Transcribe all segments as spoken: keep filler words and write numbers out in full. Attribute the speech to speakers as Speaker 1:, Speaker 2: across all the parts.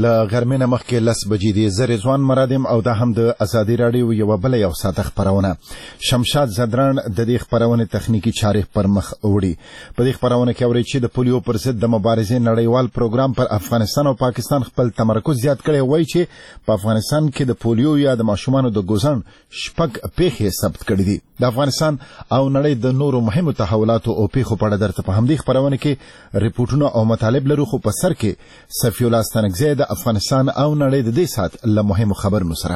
Speaker 1: له غرمې نه مخکې لس بجې دي. زه رضوان مرادم او دا هم د ازادي راډیو یوه بله یو ساعته خپرونه. شمشاد زدران د دې خپرونې تخنیکي چارې پر مخ وړي. په دې خپرونه کې اورئ چې د پولیو پر ضد د مبارزې نړیوال پروګرام پر افغانستان او پاکستان خپل تمرکز زیات کړی. وایي چې په افغانستان کې د پولیو یا د ماشومانو د ګوزن شپږ پیښې ثبت کړي دي. د افغانستان او نړۍ د نورو مهمو تحولاتو او پیښو په اړه درته په همدې خپرونه کې ریپورټونه او مطالب لرو، خو په سر کې صفي الله ستانکزی د افغانستان او نړۍ د دې ساعت له مهمو خبرونو سره.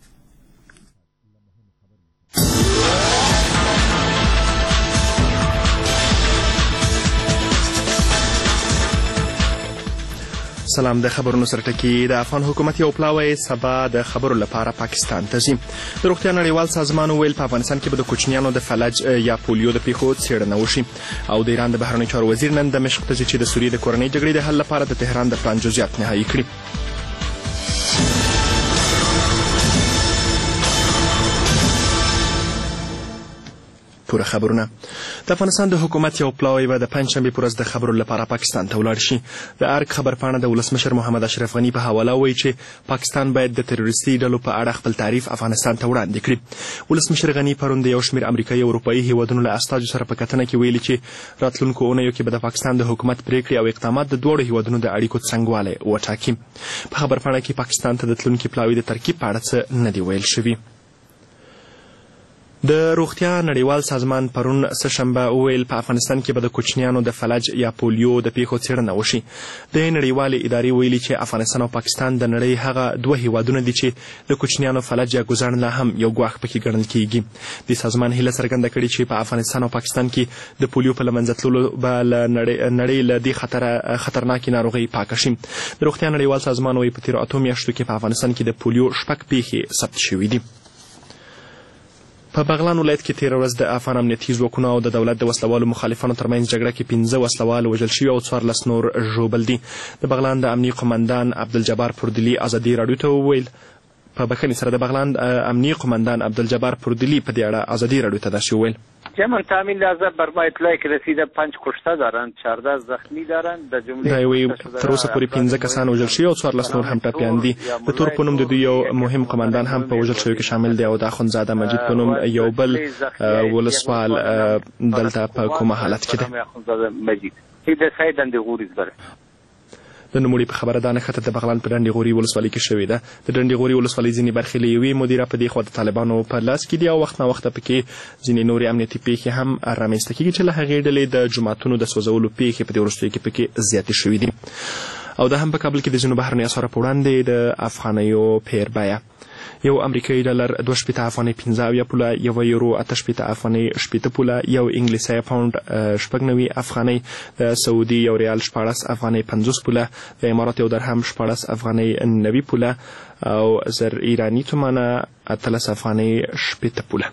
Speaker 2: سلام. د خبرونو سره ټکی. د افغان حکومت یو پلاوی سبا د خبرو لپاره پاکستان ته ځي. د روغتیا نړیوال سازمان ویل په افغانستان کې به د کوچنیانو د فلج یا پولیو د پیښو څېړنه وشي. او د ایران د بهرنیو چارو وزیر نن دمشق ته ځي چې د سوریې د کورنۍ جګړې د حل لپاره د تهران د پلان جزئیات نهایي کړي. پوره خبرونه. د افغانستان د حکومت یو پلاوی به د پنجشنبې په ورځ د خبرو لپاره پاکستان ته ولاړ شي. د ارګ خبرپاڼه د ولسمشر محمد اشرف غني په حواله وایي چې پاکستان باید د تروریستي ډلو په اړه خپل تعریف افغانستان ته وړاندې کړي. ولسمشر غني پرون د یو شمېر امریکایي او اروپایي هیوادونو له استازو سره په کتنه کې ویلي چې راتلونکو اونیو کې به د پاکستان د حکومت پریکړې او اقدامات د دواړو هیوادونو د اړیکو څنګهوالی وټاکي. په خبرپاڼه کې پاکستان ته د تلونکي پلاوي د ترکیب په اړه څه نه دي ویل شوي. د روغتیا نړیوال سازمان پرون سهشنبه وویل په افغانستان کې به د کوچنیانو د فلج یا پولیو د پیښو څېړنه وشي. د نړیوالې ادارې ویلي چې افغانستان او پاکستان د نړۍ هغه دوه هیوادونه دي چې د کوچنیانو فلج یا ګوزن لا هم یو ګواښ پکې ګڼل کېږي. د سازمان هیله څرګنده کړې چې په افغانستان او پاکستان کې د پولیو په له منځه تللو به له نړۍ له دې خطره خطرناکې ناروغۍ پاکه شي. د روغتیا نړیوال سازمان وایي په تېرو اتو میاشتو کې په افغانستان کې د پولیو شپږ پیښې ثبت شوي دي. په بغلان ولایت کې تېره ورځ د افغان امنیتي ځواکونو او د دولت د وسلوالو مخالفانو ترمنځ جګړه کې پنځه وسلوال وژل شوي او څوارلس نور ژوبل دي. د بغلان د امنیي قمندان عبدالجبار پردلي ازادي راډیو ته وویل په بخښنې سره د بغلان امنیي قمندان عبدالجبار پردلی په دې اړه ازادي راډیو ته داسې وویل:
Speaker 3: جمع تامین لحظه بر ما اطلاع که رسیده پنج کشته دارند، چهارده زخمی دارند. در جمله
Speaker 2: دا یوې تر اوسه پورې پنځه کسان وژل شوي او څوارلس نور هم ټپیان دي. د تور په نوم د دوی یو مهم قمندان هم په وژل شویو کې شامل دی او د اخندزاده مجید په نوم یو بل ولسوال دلته په کومه حالت کې دی. د نوموړي په خبره دا نښته د بغلان په ډنډې غوري ولسوالۍ کې شوې ده. د ډنډې غوري ولسوالۍ ځینې برخې له یوې مدیره په دې خوا د طالبانو په لاس کې دي او وخت ناوخته پکې ځینې نورې امنیتي پیښې هم رامنځته کېږي چې له هغې ډلې د جوماتونو د سوځولو پیښې په دې وروستیو کې پکې زیاتې شوي دي. او دا هم په کابل کې د ځینو بهرنیو اسعارو په وړاندې د افغانیو پیر بیه: یو امریکایي ډالر دوه شپېته افغانۍ پنځه اویا پوله، یوه یورو اته شپېته افغانۍ شپېته پوله، یو انګلیسي پاونډ شپږ نوي افغانۍ، د سعودي یو ریال شپاړس افغانۍ پنځوس پوله، د امارات یو درهم شپاړس افغانۍ نوي پوله او زر ایراني تومانه اتلس افغانۍ شپېته پوله.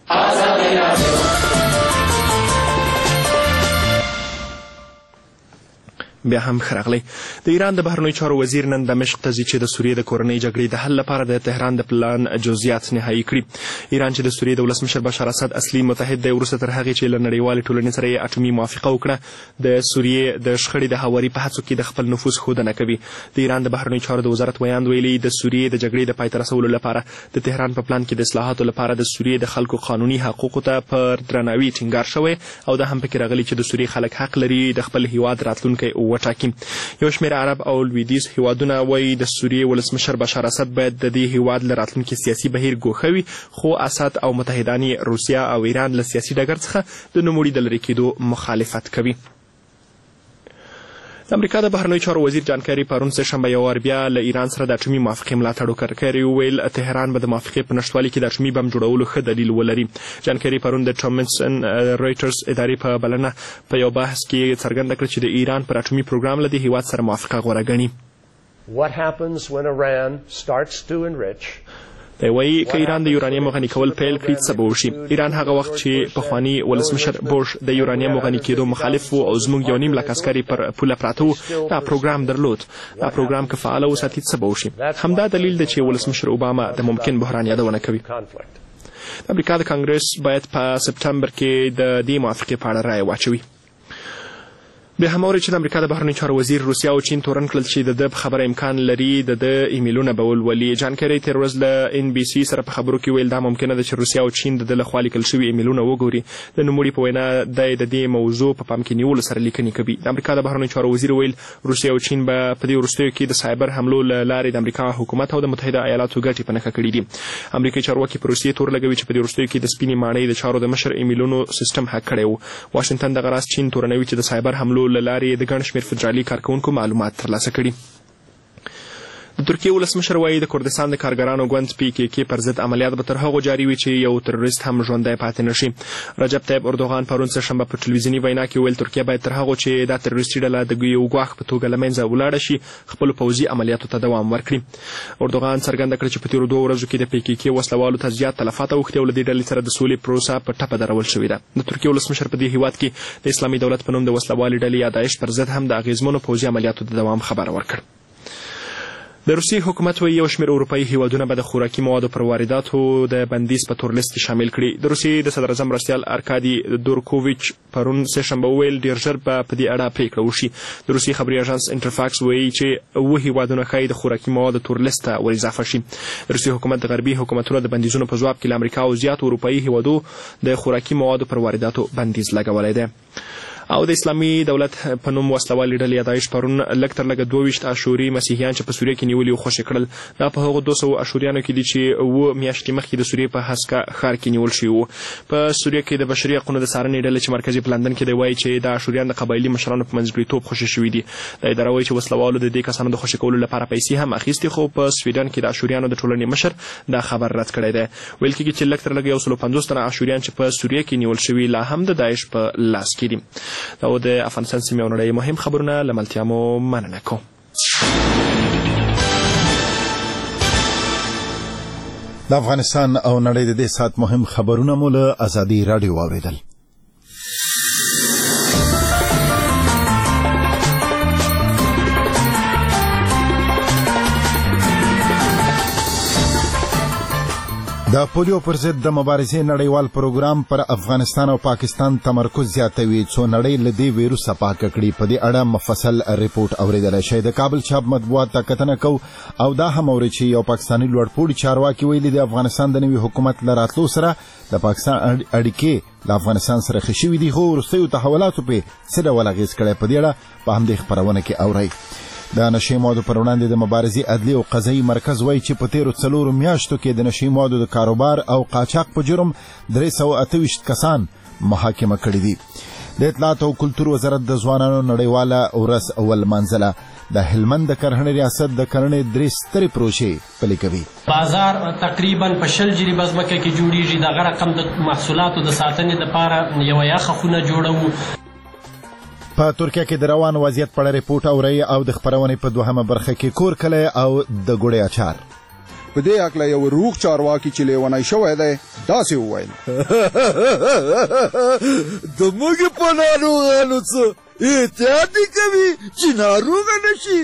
Speaker 2: بیا هم ښه راغلی. د ایران د بهرنیو چارو وزیر نن دمشق ته ځي چې د سوریې د کورنۍ جګړې د حل لپاره د تهران د پلان جزئیات نهایي کړي. ایران چې د سوریې د ولسمشر بشار اسد اصلي متحد دی، وروسته تر هغې چې له نړیوالې ټولنې سره یې اټومي موافقه وکړه، د سوریې د شخړې د هواري په هڅو کې د خپل نفوذ ښودنه کوي. د ایران د بهرنیو چارو د وزارت ویاند ویلي د سوریې د جګړې د پای ته رسولو لپاره د تهران په پلان کې د اصلاحاتو لپاره د سوریې د خلکو قانوني حقوقو ته پر درناوي ټینګار شوی او دا هم پکې راغلي چې د سوریې خلک حق لري د خپل هیواد راتلونکی وټاکي. یو شمېر عرب او لویدیځ هیوادونه وایي د سوریې ولسمشر بشار اسد باید د دې هیواد له راتلونکي سیاسي بهیر ګوښه وي، خو اسد او متحدان یې روسیه او ایران له سیاسي ډګر څخه د نوموړي د لرې کېدو مخالفت کوي. د امریکا د بهرنیو چارو وزیر جان کیری پرون سهشنبه یو وار بیا له ایران سره د اټومي موافقې ملاتړ وکړ. کیری وویل تهران به د موافقې په نشتوالي کې د اټومي بم جوړولو ښه دلیل ولري. جان کیری پرون د ټامسن رایټرز ادارې په بلنه په یو بحث کې څرګنده کړه چې د ایران پر اټومي پروګرام له دې هیواد سره موافقه غوره ګڼي.
Speaker 4: What happens when Iran starts to enrich
Speaker 2: دی وایي که ایران د یورانیم غني کول پیل کړي څه به وشي. ایران هغه وخت چې پخواني ولسمشر بوش د یورانیم غني کېدو مخالف و او زموږ یو نیم لک عسکري پر پوله پراته وو، دا پروګرام درلود. دا پروګرام که فعاله وساتي څه به وشي. همدا دلیل دی چې ولسمشر اوباما د ممکن بحران یادونه کوي. د امریکا د کانګرس باید په سپټمبر کې د دې موافقې په اړه رایه واچوي. بیا هم اوري چې د امریکا د بهرنیو چارو وزیر روسیه او چین تورن کړل چې د ده خبره امکان لري د ده ایمیلونه به ولولي. جان کیری تېره ورځ له ان بي سي سره په خبرو کې ویل دا ممکنه ده چې روسیه او چین د ده لخوا لیکل شوي ایمیلونه وګوري. د نوموړي په وینا دی د دې موضوع په پام کې نیولو سره لیکنې کوي. د امریکا د بهرنیو چارو وزیر ویل روسیه او چین به په دې وروستیو کې د سایبر حملو له لارې د امریکا حکومت او د متحده ایالاتو ګټې په نښه کړي دي. امریکایي چارواکي په روسیې تور لګوي چې په دې وروستیو کې د سپینې ماڼۍ د چارو د مشر ایمیلونو سیستم هک کړی و. واشنګټن دغه راز چین تورنوي چې د سایبر حملو له لارې د ګڼ شمېر فدرالي کارکوونکو معلومات ترلاسه کړي. د ترکیې ولسمشر وایي د کردستان د کارګرانو ګوند پی کې کې پر ضد عملیات به تر هغو جاري وي چې یو تروریست هم ژوندی پاتې نه شي. رجب طیب اردوغان پرون سهشنبه په ټلویزیوني وینا کې ویل ترکیه باید تر هغو چې دا تروریستي ډله د یو ګواښ په توګه له منځه ولاړه شي خپلو پوځي عملیاتو ته دوام ورکړي. اردوغان څرګنده کړه چې په تېرو دوو ورځو کې د پی کې کې وسلوالو ته زیات تلفات اوښتي او له دې ډلې سره د سولې پروسه په ټپه درول شوې ده. د ترکیې ولسمشر په دې هیواد کې د اسلامي دولت په نوم د وسلوالې ډلې یا داعش پر ضد هم د اغېزمنو پوځي عملیاتو د دوام خبره ورکړه. د روسیې حکومت وایي یو شمېر اروپایي هیوادونه به د خوراکي موادو پر وارداتو د بندیز په تور لیست کې شامل کړي. د روسیې د صدراعظم مرستیال ارکادي دورکوویچ پرون سهشنبه وویل ډېر ژر به په دې اړه پرېکړه وشي. د روسیې خبري اژانس انټرفاکس وایي چې اووه هیوادونه ښایي د خوراکي موادو تور لیست ته ور اضافه شي. د روسیې حکومت د غربي حکومتونو د بندیزونو په ځواب کې له امریکا او زیاتو اروپایي هیوادو د خوراکي موادو پر وارداتو بندیز لګولی دی. او د اسلامي دولت په نوم وسلوالې ډلې داعش پرون لږ تر لږه دوه ویشت اشوري مسیحیان چې په سوریه کې نیولي او خوشي کړل. دا په هغو دوه سوو اشوریانو کې دي چې اووه میاشتې مخکې د سوریې په هسکه ښار کې نیول شوي وو. په سوریه کې د بشري حقونو د څارنې ډلې چې مرکزي په لندن کې دی وایي چې دا اشوریان د قبایلي مشرانو په منځګړیتوب خوشي شوي دي. دا اداره وایي چې وسلوالو د دې کسانو د خوشي کولو لپاره پیسې هم اخیستې خو په سویډن کې د اشوریانو د ټولنې مشر دا خبر رد کړی دی. ویل کېږي چې لږ تر لږه یو سلو پنځوس تنه اشوریان چې په سوریه کې نیول شوي لا هم د داعش په لاس کې دي. دا د افغانستان سیمې او نړۍ مهم خبرونه له ملتیا مو مننه کوم.
Speaker 1: د افغانستان او نړۍ د دې ساعت مهم خبرونه مو له ازادي راډیو واورېدل. د پولیو پر ضد د مبارزې نړیوال پروګرام پر افغانستان او پاکستان تمرکز زیاتوي څو نړۍ له دې ویروسه پاکه کړي. په دې اړه مفصل ریپورټ اوریدلی شئ. د کابل چاپ مطبوعات ته کتنه کوو او دا هم اوري چې یو پاکستاني لوړپوړي چارواکي ویلي د افغانستان د نوي حکومت له راتلو سره د پاکستان اړیکې له افغانستان سره ښه شوي دي خو وروستیو تحولاتو پې څه ډول اغېز کړی. په دې اړه په همدې خپرونه کې اورئ. د نشې موادو پر وړاندې د مبارزې عدلي او قضایي مرکز وایي چې په تېرو څلورو میاشتو کې د نشې موادو د کاروبار او قاچاق په جرم درې سوه اته ویشت کسان محاکمه کړي دي. د اطلاعات او کلتور وزارت د ځوانانو نړیواله ورځ ولمانځله. د هلمند د کرهڼې ریاست د کرهڼې درې سترې پروژې پلي کوي.
Speaker 5: بازار تقریبا په شل جریبه ځمکه کې جوړیږي. دغه رقم د محصولاتو د ساتنې دپاره یوه یخه خونه جوړوو.
Speaker 1: په ترکیه کې د روان وضعیت په اړه ریپورټ اورئ او د خپرونې په دوهمه برخه کې کور کلی او د ګوړې اچار.
Speaker 6: په دې هکله یو روغ چارواکي چې لیونی شوی دی داسې وویل
Speaker 7: د موږ په ناروغانو څه احتیاط دې کوي چې ناروغه نه شي.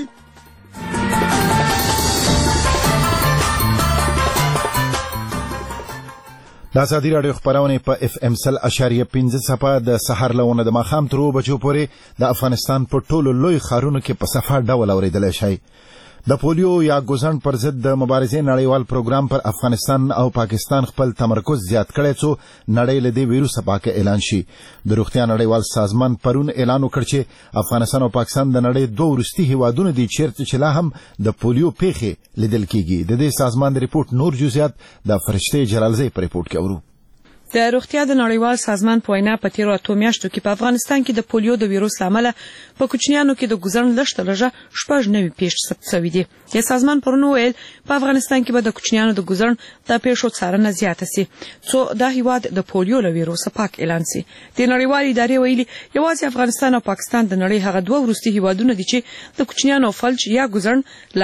Speaker 1: د ازادي راډیو خپرونې په اف ام سل اشاریه پنځه څپه د سهار له اووه د ماښام تر اووه بجو پورې د افغانستان په ټولو لوی ښارونو کې په صفا ډول اورېدلی شئ. د پولیو یا ګوزڼ پر ضد د مبارزې نړیوال پروګرام پر افغانستان او پاکستان خپل تمرکز زیات کړی څو نړۍ له دې ویروسه پاکه اعلان شي. د روغتیا نړیوال سازمان پرون اعلان وکړ چې افغانستان او پاکستان د نړۍ دوه وروستي هیوادونه دي چیرته چې لا هم د پولیو پیښې لیدل کیږي. د دې سازمان د ریپورټ نور جزئیات د فرشته جلالزی په ریپورټ کې اورو.
Speaker 8: د روغتیا د نړیوال سازمان په وینا په تیرو اتو میاشتو کې په افغانستان کې د پولیو د ویروس له امله په کوچنیانو کې د ګوزڼ لږ تر لږه شپږ نوي پیښې ثبت شوي دي. د سازمان پرون ویل په افغانستان کې به د کوچنیانو د ګوزڼ د پیښو څارنه زیاته سي څو دا هیواد د پولیو له ویروسه پاک اعلان سي. د نړیوال ادارې ویلي یوازې افغانستان او پاکستان د نړۍ هغه دوه وروستي هیوادونه دي چې د کوچنیانو فلج یا ګوزڼ لا هم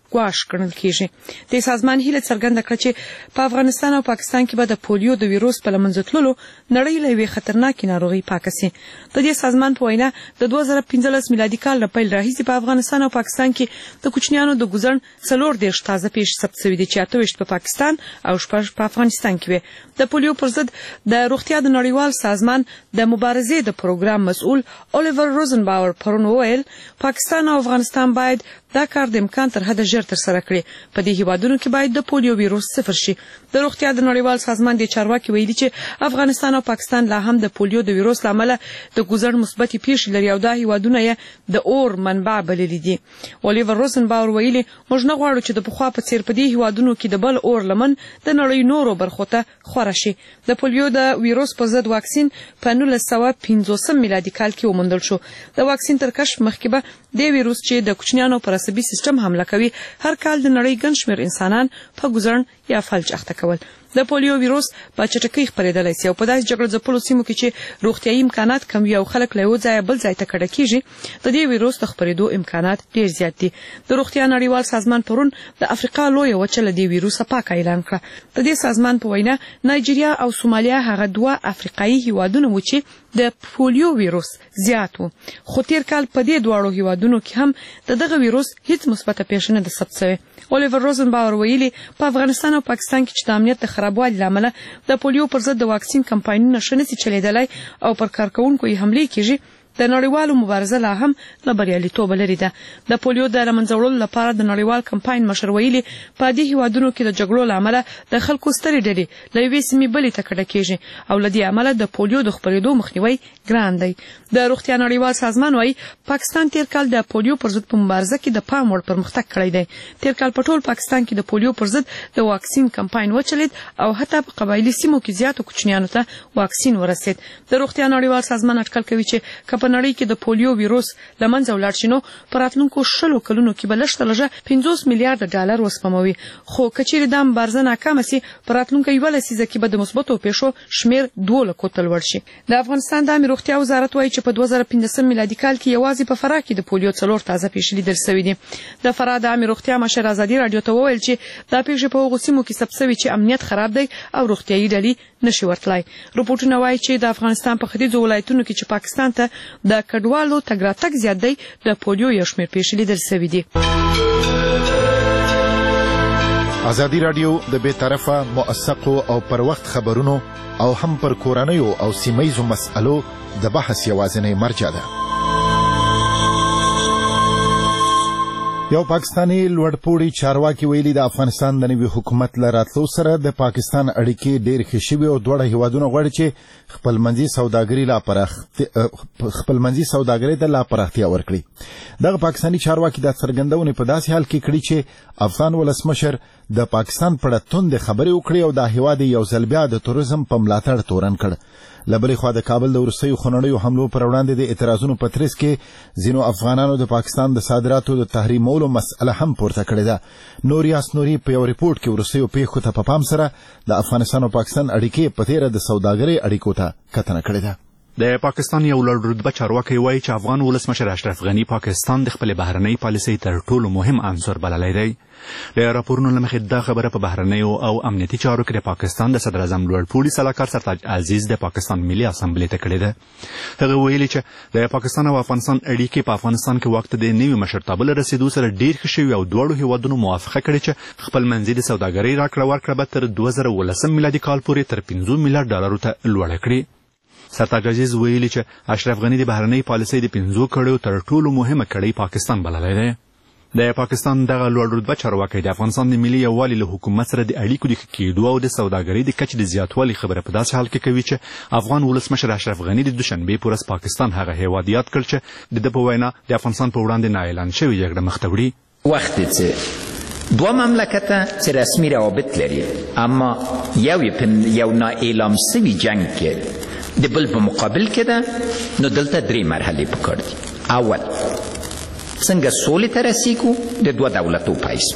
Speaker 8: ګواښ ګڼل کیږي د سازمان هیله څرګنده کړه چې په افغانستان او پاکستان کې به د پولیو د ویروس په لمنځه تللو نړۍ له یوې خطرناکې ناروغۍ پاکه سي. د دې سازمان په وینا د دوه زره پنځلس میلادي کال له پیل راهیسې په افغانستان او پاکستان کې د کوچنیانو د ګوزن څلور دېرش تازه پیښې ثبت شوي دي چې اته ویشت په پاکستان او شپږ په افغانستان کې وي. د پولیو پر ضد د روغتیا د نړیوال سازمان د مبارزې د پروګرام مسؤل الیور روزنباور پرون وویل پاکستان او افغانستان باید دا کار د امکان تر حده ژر ترسره کړي. په دې هیوادونو کې باید د پولیو ویروس صفر شي. د روغتیا د نړیوال سازمان د چارواکي ویلي چې افغانستان او پاکستان لا هم د پولیو د ویروس له امله د ګوزن مثبتې پیښې لري او دا هیوادونه یې د اور منبع بللي دي. الیور روزنباور ویلي موږ نه غواړو چې د پخوا په څیر په دې هیوادونو کې د بل اور لمن د نړۍ نورو برخو ته خوره شي. د پولیو د ویروس په ضد واکسین په نولس سوه پنځوسم میلادي کال کې وموندل شو. د واکسین تر کشف مخکې به د ویروس چې د کوچنیانو پر عصبي سیستم حمله کوي هر کال د نړۍ ګڼ شمېر انسانان په ګوزن یا فلج اخته کول. د پولیو ویروس په چټکۍ خپرېدلی سي او په داسې جګړه ځپلو سیمو کې چې روغتیایي امکانات کم وي او خلک له یوه ځایه بل ځای ته کډه کېږي د دې ویروس د خپرېدو امکانات ډېر زیات دي. د روغتیا نړیوال سازمان پرون د افریقا لویه وچه له دې ویروسه پاکه اعلان کړه. د دې سازمان په وینا نایجیریا او سومالیا هغه دوه افریقایي هیوادونه وو چې د پولیو ویروس زیات وو خو تیر کال په دې دواړو هیوادونو کې هم د دغه ویروس هیڅ مثبته پیښه نه ده ثبت شوې. الیور روزنباور ویلي په افغانستان او پاکستان کې چې د امنیت د خرابوالي له امله د پولیو پر ضد د واکسین کمپاینونه ښه نسي چلېدلی او پر کارکوونکو یې حملې کېږي د نړیوالو مبارزه لا هم له بریالیتوبه لرې ده. د پولیو د له منځه وړلو لپاره د نړیوال کمپاین مشر ویلي په دې هیوادونو کې د جګړو له امله د خلکو سترې ډلې له یوې سیمې بلې ته کډه کېږي او له دې امله د پولیو د خپرېدو مخنیوی ګران دی. د روغتیا نړیوال سازمان وایي پاکستان تیر کال د پولیو پر ضد په مبارزه کې د پام وړ پرمختګ کړی دی. تیر کال په ټول پاکستان کې د پولیو پر ضد د واکسین کمپاین وچلید او حتی په قبایلي سیمو کې زیاتو کوچنیانو ته واکسین ورسید. د روغتیا نړیوال سازمان اټکل کوي چې که په نړۍ کې د پولیو ویروس له منځه ولاړ شي نو په راتلونکو شلو کلونو کې به لږ تر لږه پنځوس میلیارډه ډالر وسپموي خو که چیرې دا مبارزه ناکامه سي په راتلونکي یوه لسیزه کې به د مثبتو پیښو شمېر دوه لکو ته لوړ شي. د افغانستان د عامې روغتیا وزارت وایي چې په دوه زره پنځلسم میلادي کال کې یوازې په فراه کې د پولیو څلور تازه پیښې لیدل شوي دي. د فراه د عامې روغتیا مشر ازادي راډیو ته وویل چې دا پیښې په هغو سیمو کې ثبت شوي چې امنیت خراب دی او روغتیایي ډلې نشي ورتلای. رپورټونه وایي چې د افغانستان په ختیځو ولایتونو کې چې پاکستان ته د کډوالو تګ راتګ زیات دی د پولیو یو شمېر پیښې لیدل شوي دي.
Speaker 1: ازادي راډیو د بې طرفه موثقو او پر وخت خبرونو او هم پر کورنیو او سیمه ییزو مسألو د بحث یوازینۍ مرجع ده. یو پاکستانی لوړپوړي چارواکي ویلي د افغانستان د نوي حکومت له راتلو سره د پاکستان اړیکې ډېر ښې شوي او دواړه هیوادونه غواړي چې خپلمنځي سوداګري لا پراخ خپلمنځي سوداګرۍ ته لا پراختیا ورکړي. دغه پاکستاني چارواکي دا څرګندونې په داسې حال کې کړي چې افغان ولسمشر د پاکستان په اړه توندې خبرې وکړي او دا هیواد یو ځل بیا د توریزم په ملاتړ تورن کړ. له بلې خوا د کابل د وروستیو خونړیو حملو پر وړاندې د اعتراضونو په ترڅ کې ځینو افغانانو د پاکستان د صادراتو د تحریمولو مسأله هم پورته کړې ده. نور یاس نوري په یو ریپورټ کې وروستیو پیښو ته په پام سره د افغانستان او پاکستان اړیکې په تیره د سوداګرۍ اړیکو ته کتنه کړې ده.
Speaker 9: د پاکستان یو لوړ رتبه چارواکی وایي چې افغان ولسمشر اشرف غني پاکستان د خپلې بهرنۍ پالیسۍ تر ټولو مهم عنصر بللی دی. د راپورونو له مخې دا خبره په بهرنیو او امنیتي چارو کې د پاکستان د صدر اعظم لوړپوړي سلاکار سرتاج عزیز د پاکستان ملي اسامبلې ته کړې ده. هغه ویلي چې د پاکستان او افغانستان اړیکې په افغانستان کې وخت د نوي مشرتابه له رسېدو سره ډېر ښه شوي او دواړو هیوادونو موافقه کړې چې خپلمنځي د سوداګرۍ راکړه ورکړه به تر دوه زره ولسم میلادي کال پورې تر پنځه میلیارډ ډالرو ته لوړه کړي. سرتاج عزیز ویلي چې اشرف غني د بهرنۍ پالیسۍ د پنځو کړیو تر ټولو مهمه کړۍ پاکستان بللی دی. د پاکستان دغه لوړ رتبه چارواکی د افغانستان د ملي یووالي له حکومت سره د اړیکو د ښه کېدو او د سوداګرۍ د کچې د زیاتوالي خبره په داسې حال کې کوي چې افغان ولسمشر اشرف غني د دوشنبې په ورځ پاکستان هغه هیواد یاد کړ چې د ده په وینا د افغانستان په وړاندې نااعلان شوې جګړه مخ ته وړي.
Speaker 10: وقتی چې دو مملکت چې رسمی روابط لري اما یو یو نااعلان شوي جنگ کې د بل په مقابل کې ده نو دلته درې مرحلې پکار دي. اول څنګه سولې ته رسیږو د دوه دولتو په حیث.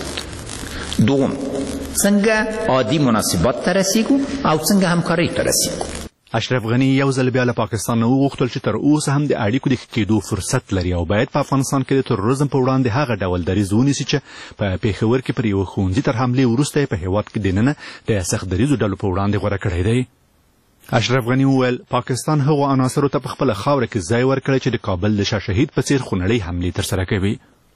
Speaker 10: دوم څنګه عادي مناسبات ته رسیږو او څنګه همکارۍ ته رسیږو.
Speaker 9: اشرف غني یو ځل بیا له پاکستان نه وغوښتل چې تر اوسه هم د اړیکو د ښه کېدو فرصت لري او باید په افغانستان کې د تروریزم په وړاندې هغه ډول دریځ ونیسي چې په پېښور کې پر یوه ښوونځي تر حملې وروسته یې په هېواد کې دننه د سخت دریځو ډلو په وړاندې غوره کړی دی. اشرف غني وویل پاکستان هغو عناصرو ته په خپله خاوره کې ځای ورکړی چې د کابل د شاه شهید په څېر خونړۍ حملې ترسره کوي.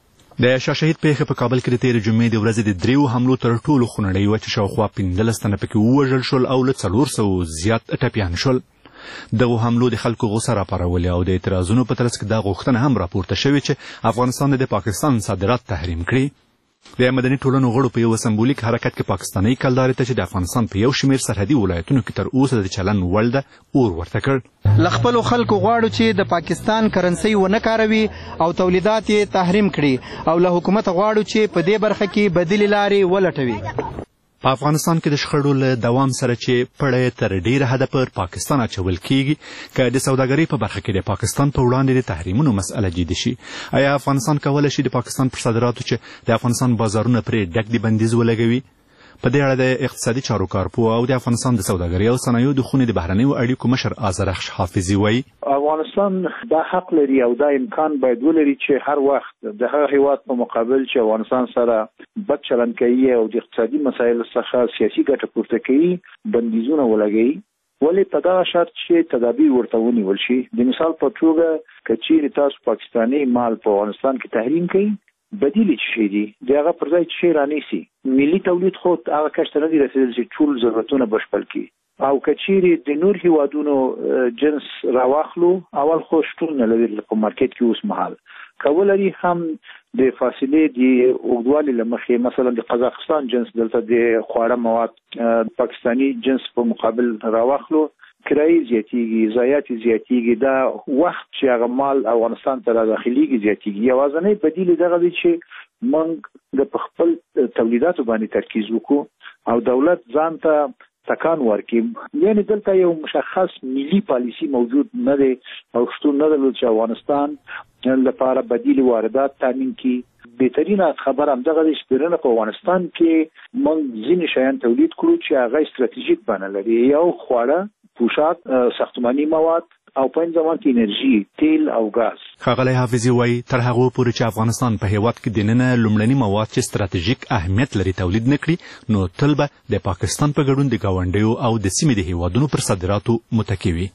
Speaker 9: د شاه شهید پیښه په کابل کې د تېرې جمعې د ورځې د دریو حملو تر ټولو خونړۍ وه چې شاوخوا پنځلس تنه پکې ووژل شول او له څلور سوو زیات ټپیان شول. دغو حملو د خلکو غوسه راپارولې او د اعتراضونو په ترڅ کې دا غوښتنه هم راپورته شوې چې افغانستان د پاکستان صادرات تحریم کړي. د مدني ټولنو غړو په یو سمبولیک حرکت کې پاکستاني کلدارې ته چې د افغانستان په یو شمېر سرحدي ولایتونو کې تر اوسه د چلن وړ ده اور ورته کړ.
Speaker 11: له خپلو خلکو غواړو چې د پاکستان کرنسۍ ونه کاروي او تولیدات یې تحریم کړي او له حکومت غواړو چې په دې برخه کې بدیلې لارې ولټوي.
Speaker 9: په افغانستان کې د شخړو له دوام سره چې پړی تر ډیره حده پر پاکستان اچول کیږي که د سوداګرۍ په برخه کې د پاکستان په وړاندې د تحریمونو مسئله جدي شي، آیا افغانستان کولی شي د پاکستان پر صادراتو چې د افغانستان بازارونه پرې ډک دي بندیز ولګوي؟ په دې اړه د اقتصادي چارو کارپوه او د افغانستان د سوداګرۍ او صنایعو د خونې د بهرنیو اړیکو مشر آذرخش حافظي وایي
Speaker 12: افغانستان دا حق لري او دا امکان باید ولري چې هر وخت د هغه هیواد په مقابل چې افغانستان سره بد چلند کوي او د اقتصادي مسایلو څخه سیاسي ګټه پورته کوي بندیزونه ولګوي، ولې په دغه شرط چې تدابیر ورته ونیول شي. د مثال په توګه که چیرې تاسو پاکستاني مال په افغانستان کې تحریم کوي بدیل شي دي د هغه پر ځای چې رانیسي ملي تولید خو هغه کش ته نه دي رسېدل چې ټول ضرورتونه بشپړ کړي او که چیرې د نور هیوادونو جنس راواخلو اول خو شتون نه لري په مارکیټ کې اوس مهال کولري هم د فاصلې د اوږدوالي له مخې مثلا د قزاقستان جنس دلته د خواړه مواد پاکستاني جنس په مقابل راواخلو کرایي زیاتیږي، ضایعات زیاتیږي، دا وخت چې هغه مال افغانستان ته راداخلېږي زیاتیږي. یوازینی بدیل دغه دی چې موږ د خپل تولیداتو باندې ترکیز وکړو او دولت ځان ته تکان ورکړي. یعنې دلته یو مشخص ملي پالیسي موجود نه دی او شتون نه درلود چې افغانستان لپاره بدیل واردات تامین کړي. بهترینه خبر هم دغه دی چې دننه په افغانستان کې موږ ځینې شیان تولید کړو چې هغه ستراتیژیک بڼه لري، یو خواړه، پوشاک، ساختماني مواد او په این زمان کې انرژي، تیل او غاز.
Speaker 9: ښاغلی حافظي وایي تر هغو پورې چې افغانستان په هیواد کې دننه لومړني مواد چې ستراتیژیک اهمیت لري تولید نه کړي نو تل به د پاکستان په ګډون د ګاونډیو او د سیمې د هیوادونو پر صادراتو متکي وي.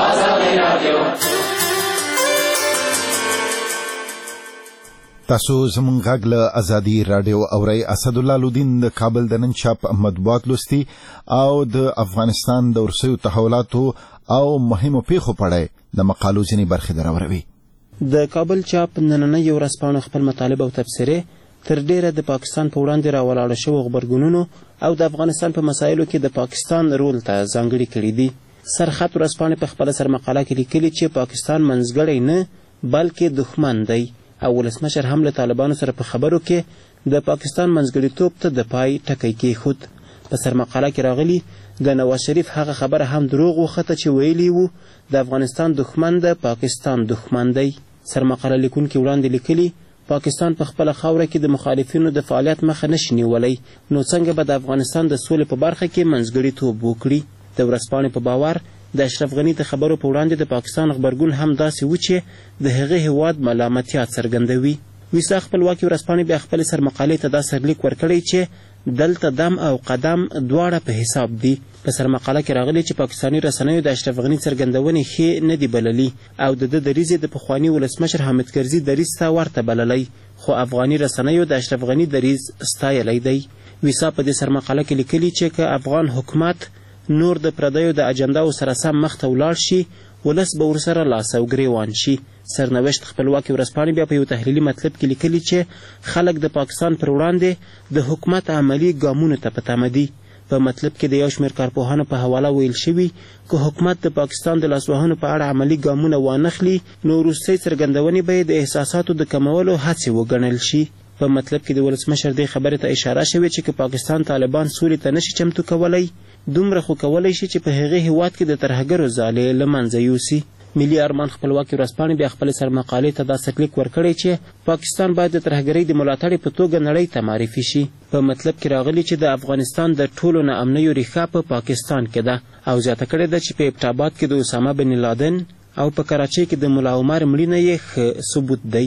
Speaker 1: تاسو زموږ غږ له ازادي راډیو اورئ. اسدالله لودین د کابل د نن چاپ مطبوعات لوستي او د افغانستان د وروستیو تحولاتو او مهمو پیښو په اړه د مقالو ځینې برخې دراوروي.
Speaker 13: د کابل چاپ نننۍ ورځپاڼه خپل مطالب او تبصرې تر ډیره د پاکستان په وړاندې راولاړه شوو غبرګونونو او د افغانستان په مسایلو کې د پاکستان رول ته ځانګړي کړي دي. سرخط ورځپاڼې په خپله سرمقاله کې لیکلي چې پاکستان منځګړی نه بلکې دښمن دی او ولسمشر هم له طالبانو سره په خبرو کې د پاکستان منځګړیتوب ته د پای ټکی کېښود. په سرمقاله کې راغلي د نواز شریف هغه خبره هم دروغ وخته چې ویلي وو د افغانستان دښمن د پاکستان دښمن دی. سرمقاله لیکونکي وړاندې لیکلي پاکستان په خپله خاوره کې د مخالفینو د فعالیت مخه نشي نیولی، نو څنګه به د افغانستان د سولې په برخه کې منځګړیتوب وکړي. د ورځپاڼې په باور د اشرف غني د خبرو په وړاندې د پاکستان غبرګون هم داسې و چې د هغه هیواد ملامتیا څرګندوي. ویسا خپلواکي ورځپاڼې بیا خپلې سرمقالې ته دا سرلیک ورکړی چې دلته دم او قدم دواړه په حساب دي. په سرمقاله کې راغلي چې پاکستاني رسنیو د اشرف غني څرګندونې ښې نه دي بللي او د ده دریځ یې د پخواني ولسمشر حامد کرزي دریځ ته ورته بللی، خو افغاني رسنیو د اشرف غني دریځ ستایلی دی. ویسا په دې سرمقاله کې لیکلي چې که افغان حکومت نور د پردیو د اجنداو سره سم مخته ولاړ شي ولس به ورسره لاس او ګریوان شي. سرنوشت خپلواکي ورځپاڼې بیا په یو تحلیلي مطلب کې لیکلي چې خلک د پاکستان پر وړاندې د حکومت عملي ګامونو ته په تمه دي. په مطلب کې د یو شمېر کارپوهانو په حواله ویل شوي که حکومت د پاکستان د لاسوهنو په اړه عملي ګامونه وانخلي نو وروستۍ څرګندونې به یې د احساساتو د کمولو هڅې وګڼل شي. په مطلب کې د ولسمشر دې خبرې ته اشاره شوې چې که پاکستان طالبان سولې ته نشي چمتو کولی دومره خو کولی شي چې په هغې هیواد کې د ترهګرو ځالې له منځه یوسي. ملي ارمان خپلواکي ورځپاڼې بیا خپلې سرمقالې ته داسې لیک ورکړی چې پاکستان باید د ترهګرۍ د ملاتړې په توګه نړۍ ته معرفي شي. په مطلب کې راغلي چې د افغانستان د ټولو ناامنیو ریښه په پاکستان کې ده او زیاته کړې ده چې په ابټاباد کې د اسامه بن لادن او په کراچۍ کې د ملا عمر مړینه یې ښه ثبوت دی.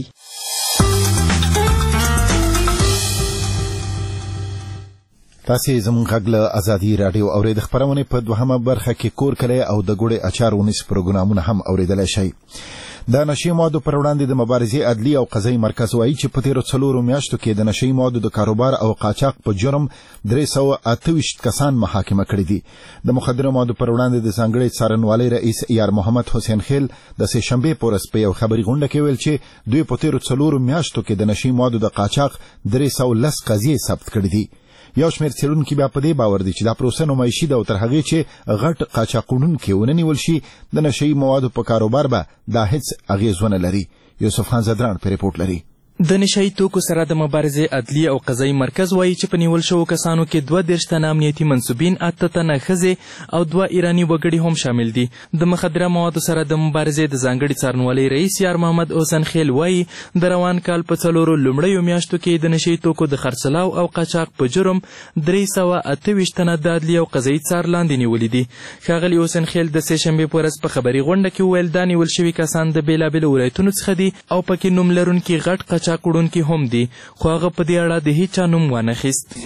Speaker 1: تاسې زموږ غږ له ازادي راډیو اورېد خپرونې په دوهمه برخه کې کور کلی او د ګوړې اچار ونیس پروګرامونه هم اورېدلی شئ. د نشي موادو پر وړاندې د مبارزې عدلي او قضایي مرکز وایي چې په تېرو څلورو میاشتو کې د نشي موادو د کاروبار او قاچاق په جرم درې سوه اته ویشت کسان محاکمه کړي دي. د مخدره موادو پر وړاندې د ځانګړي څارنوالۍ رئیس یار محمد حسین خیل د سې شنبې په ورځ په یو خبري غونډه کې ویل چې دوی په تېرو څلورو میاشتو کې د نشي موادو د قاچاق درې سوه لس قضیې ثبت کړي دي. یو شمېر څېړونکي بیا په دې باور دي چې دا پروسه نمایشي ده او تر هغې چې غټ قاچاقونکي ونه نیول شي د نشهیي موادو په کاروبار به دا هیڅ اغېز ونه لري. یوسف خان زدران په ریپورټ لري.
Speaker 14: د نشهیي توکو سره د مبارزې عدلي او قضایي مرکز وایي چې په نیول شوو کسانو کې دوه دېرش تنه امنیتي منصوبین، اته تنه ښځې او دوه ایراني وګړي هم شامل دي. د مخدره موادو سره د مبارزې د ځانګړي څارنوالۍ رئیس یار محمد حسین خیل وایي د روان کال په څلورو لومړیو میاشتو کې د نشهیي توکو د خرڅلاو او قاچاق په جرم درې سوه اته ویشت تنه د عدلي او قضایي څار لاندې نیولي دي. ښاغلي حسین خیل د سې شنبې په ورځ په خبري غونډه کې وویل دا نیول شوي کسان د بېلابېلو ولایتونو څخه دي او پکې نوم لرونکي غټ قاچاق وړونکي هم دي، خو هغه په دې اړه د هیچا نوم وانخیست.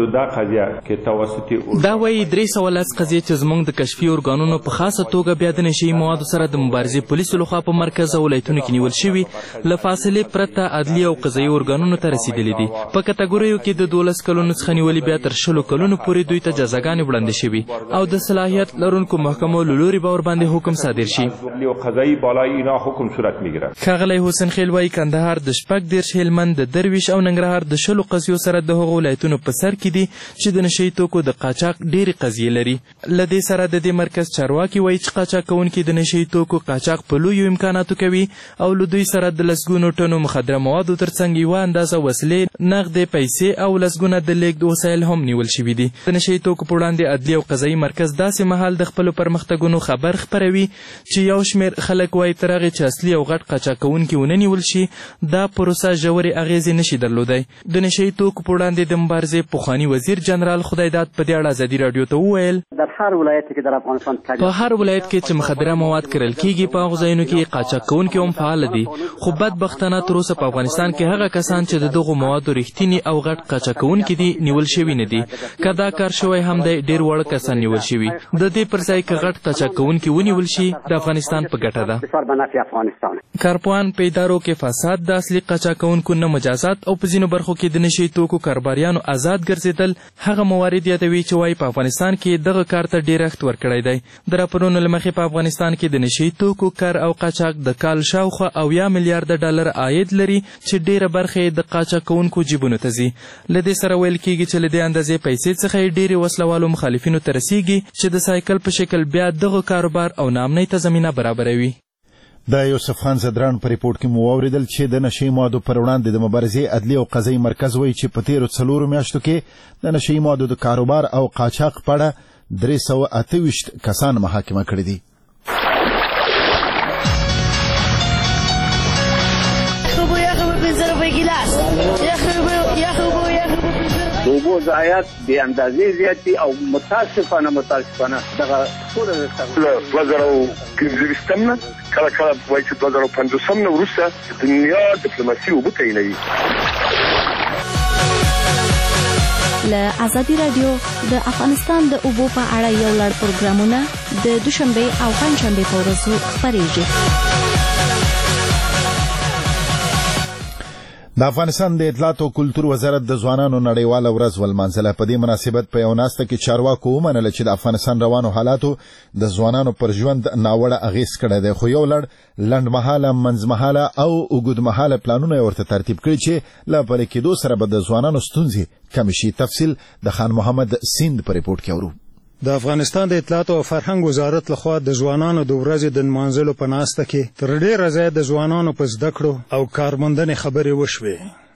Speaker 14: دا وایي درې سوه لس قضیې چې زموږ د کشفي ارګانونو په خاصه توګه بیا د نشهیي موادو سره د مبارزې پولیسو لخوا په مرکز او ولایتونو کې نیول شوي له فاصلې پرته عدلي او قضایي ارګانونو ته رسېدلي دي. په کټګوریو کې د دولس کلونو څخه نیولي بیا تر شلو کلونو پورې دوی ته جزاګانې وړاندې شوي او د صلاحیت لرونکو محکمو له لوري به ورباندې حکم صادر شي. ښاغلی حسین خیل وایي کندهار د شپږ دېرش، هلمند د درویش او ننګرهار د شلو قضیو سره د هغو ولایتونو په سر کې دي چې د نشهیي توکو د قاچاق ډېرې قضیې لري. له دې سره د دې مرکز چارواکي وایي چې قاچاق کوونکي د نشهیي توکو قاچاق په لویو امکاناتو کوي او له دوی سره د لسګونو ټنو مخدره موادو ترڅنګ یوه اندازه وسلې، نغدې پیسې او لسګونه د لیږد وسایل هم نیول شوي دي. د نشهیي توکو په وړاندې عدلي او قضایي مرکز داسې مهال د خپلو پرمختګونو خبر خپروي چې یو شمېر خلک وایي تر هغې چې اصلي او غټ قاچاق کوونکي ونه نیول شي دا پروسه ژورې اغېزې نشي درلودی. د نشهیي توکو په وړاندې د مبارزې پخواني وزیر جنرال خدایداد په دې اړه ازادي راډیو ته وویل په هر ولایت کې چې مخدره مواد کرل کیږي په هغو ځایونو کې قاچاق کوونکي هم فعاله دي، خو بدبختانه تر اوسه په افغانستان کې هغه کسان چې د دغو موادو رښتیني او غټ قاچاق کوونکي دي نیول شوي نه دي. که دا کار شوی هم دی ډېر وړه کسان نیول شوي. د دې پر ځای که غټ قاچاق کوونکي ونیول شي د افغانستان په ګټه ده. کارپوهان په ادارو کې فساد، د اصلي قاچاق کوونکو نه مجازات او په ځینو برخو کې د نشهیي توکو کاروباریانو آزاد ګرځېدل هغه موارد یادوي چې وایي په افغانستان کې دغه کار ته ډېرښت ورکړی دی. د راپورونو له مخې په افغانستان کې د نشهیي توکو کار او قاچاق د کال شاوخوا اویا میلیارده ډالر عاید لري چې ډېره برخه یې د قاچاق کوونکو جیبونو ته ځي. له دې سره ویل کېږي چې له دې اندازې پیسې څخه یې ډېرې وسلوالو مخالفینو ته رسیږي چې د سایکل په شکل بیا دغه کاروبار او ناامنۍ ته زمینه برابروي.
Speaker 1: د یوسف خان زدران په ریپورټ کې مو واورېدل چې د نشهیي موادو پر وړاندې د مبارزې عدلي او قضایي مرکز وایي چې په تېرو څلورو میاشتو کې د نشهیي موادو د کاروبار او قاچاق په اړه درې سوه اته ویشت کسان محاکمه کړي دي.
Speaker 3: د اوبو ضایعات بې اندازې زیات دي او متاسفانه متاسفانه دغه ټوله
Speaker 15: له دوه زره او پنځه ویشتم نه کله کله وایي چې دوه زره او پنځوسم نه وروسته دنیا ډیپلوماسي اوبه تعینوي.
Speaker 16: له ازادي راډیو د افغانستان د اوبو په اړه یو لړ پروګرامونه د دوشنبې او پنجشنبې په ورځو خپرېږي.
Speaker 1: د افغانستان د اطلاعات او کلتور وزارت د ځوانانو نړیواله ورځ ولمانځله. په دې مناسبت په یو ناسته کې چارواکو ومنله چې د افغانستان روانو حالاتو د ځوانانو پر ژوند ناوړه اغېز کړی دی، خو یو لړ لنډمهاله، منځمهاله او اوږدمهاله پلانونه یې ورته ترتیب کړي چې له پلي کېدو سره به د ځوانانو ستونزې کمې شي. تفصیل د خان محمد سیند په ریپورټ کې اورو.
Speaker 17: د افغانستان د اطلاعات او فرهنګ وزارت لخوا د ځوانانو د ورځې د نمانځلو په ناسته کې تر ډېره ځایه د ځوانانو په زده کړو او کارموندنې خبرې وشوې.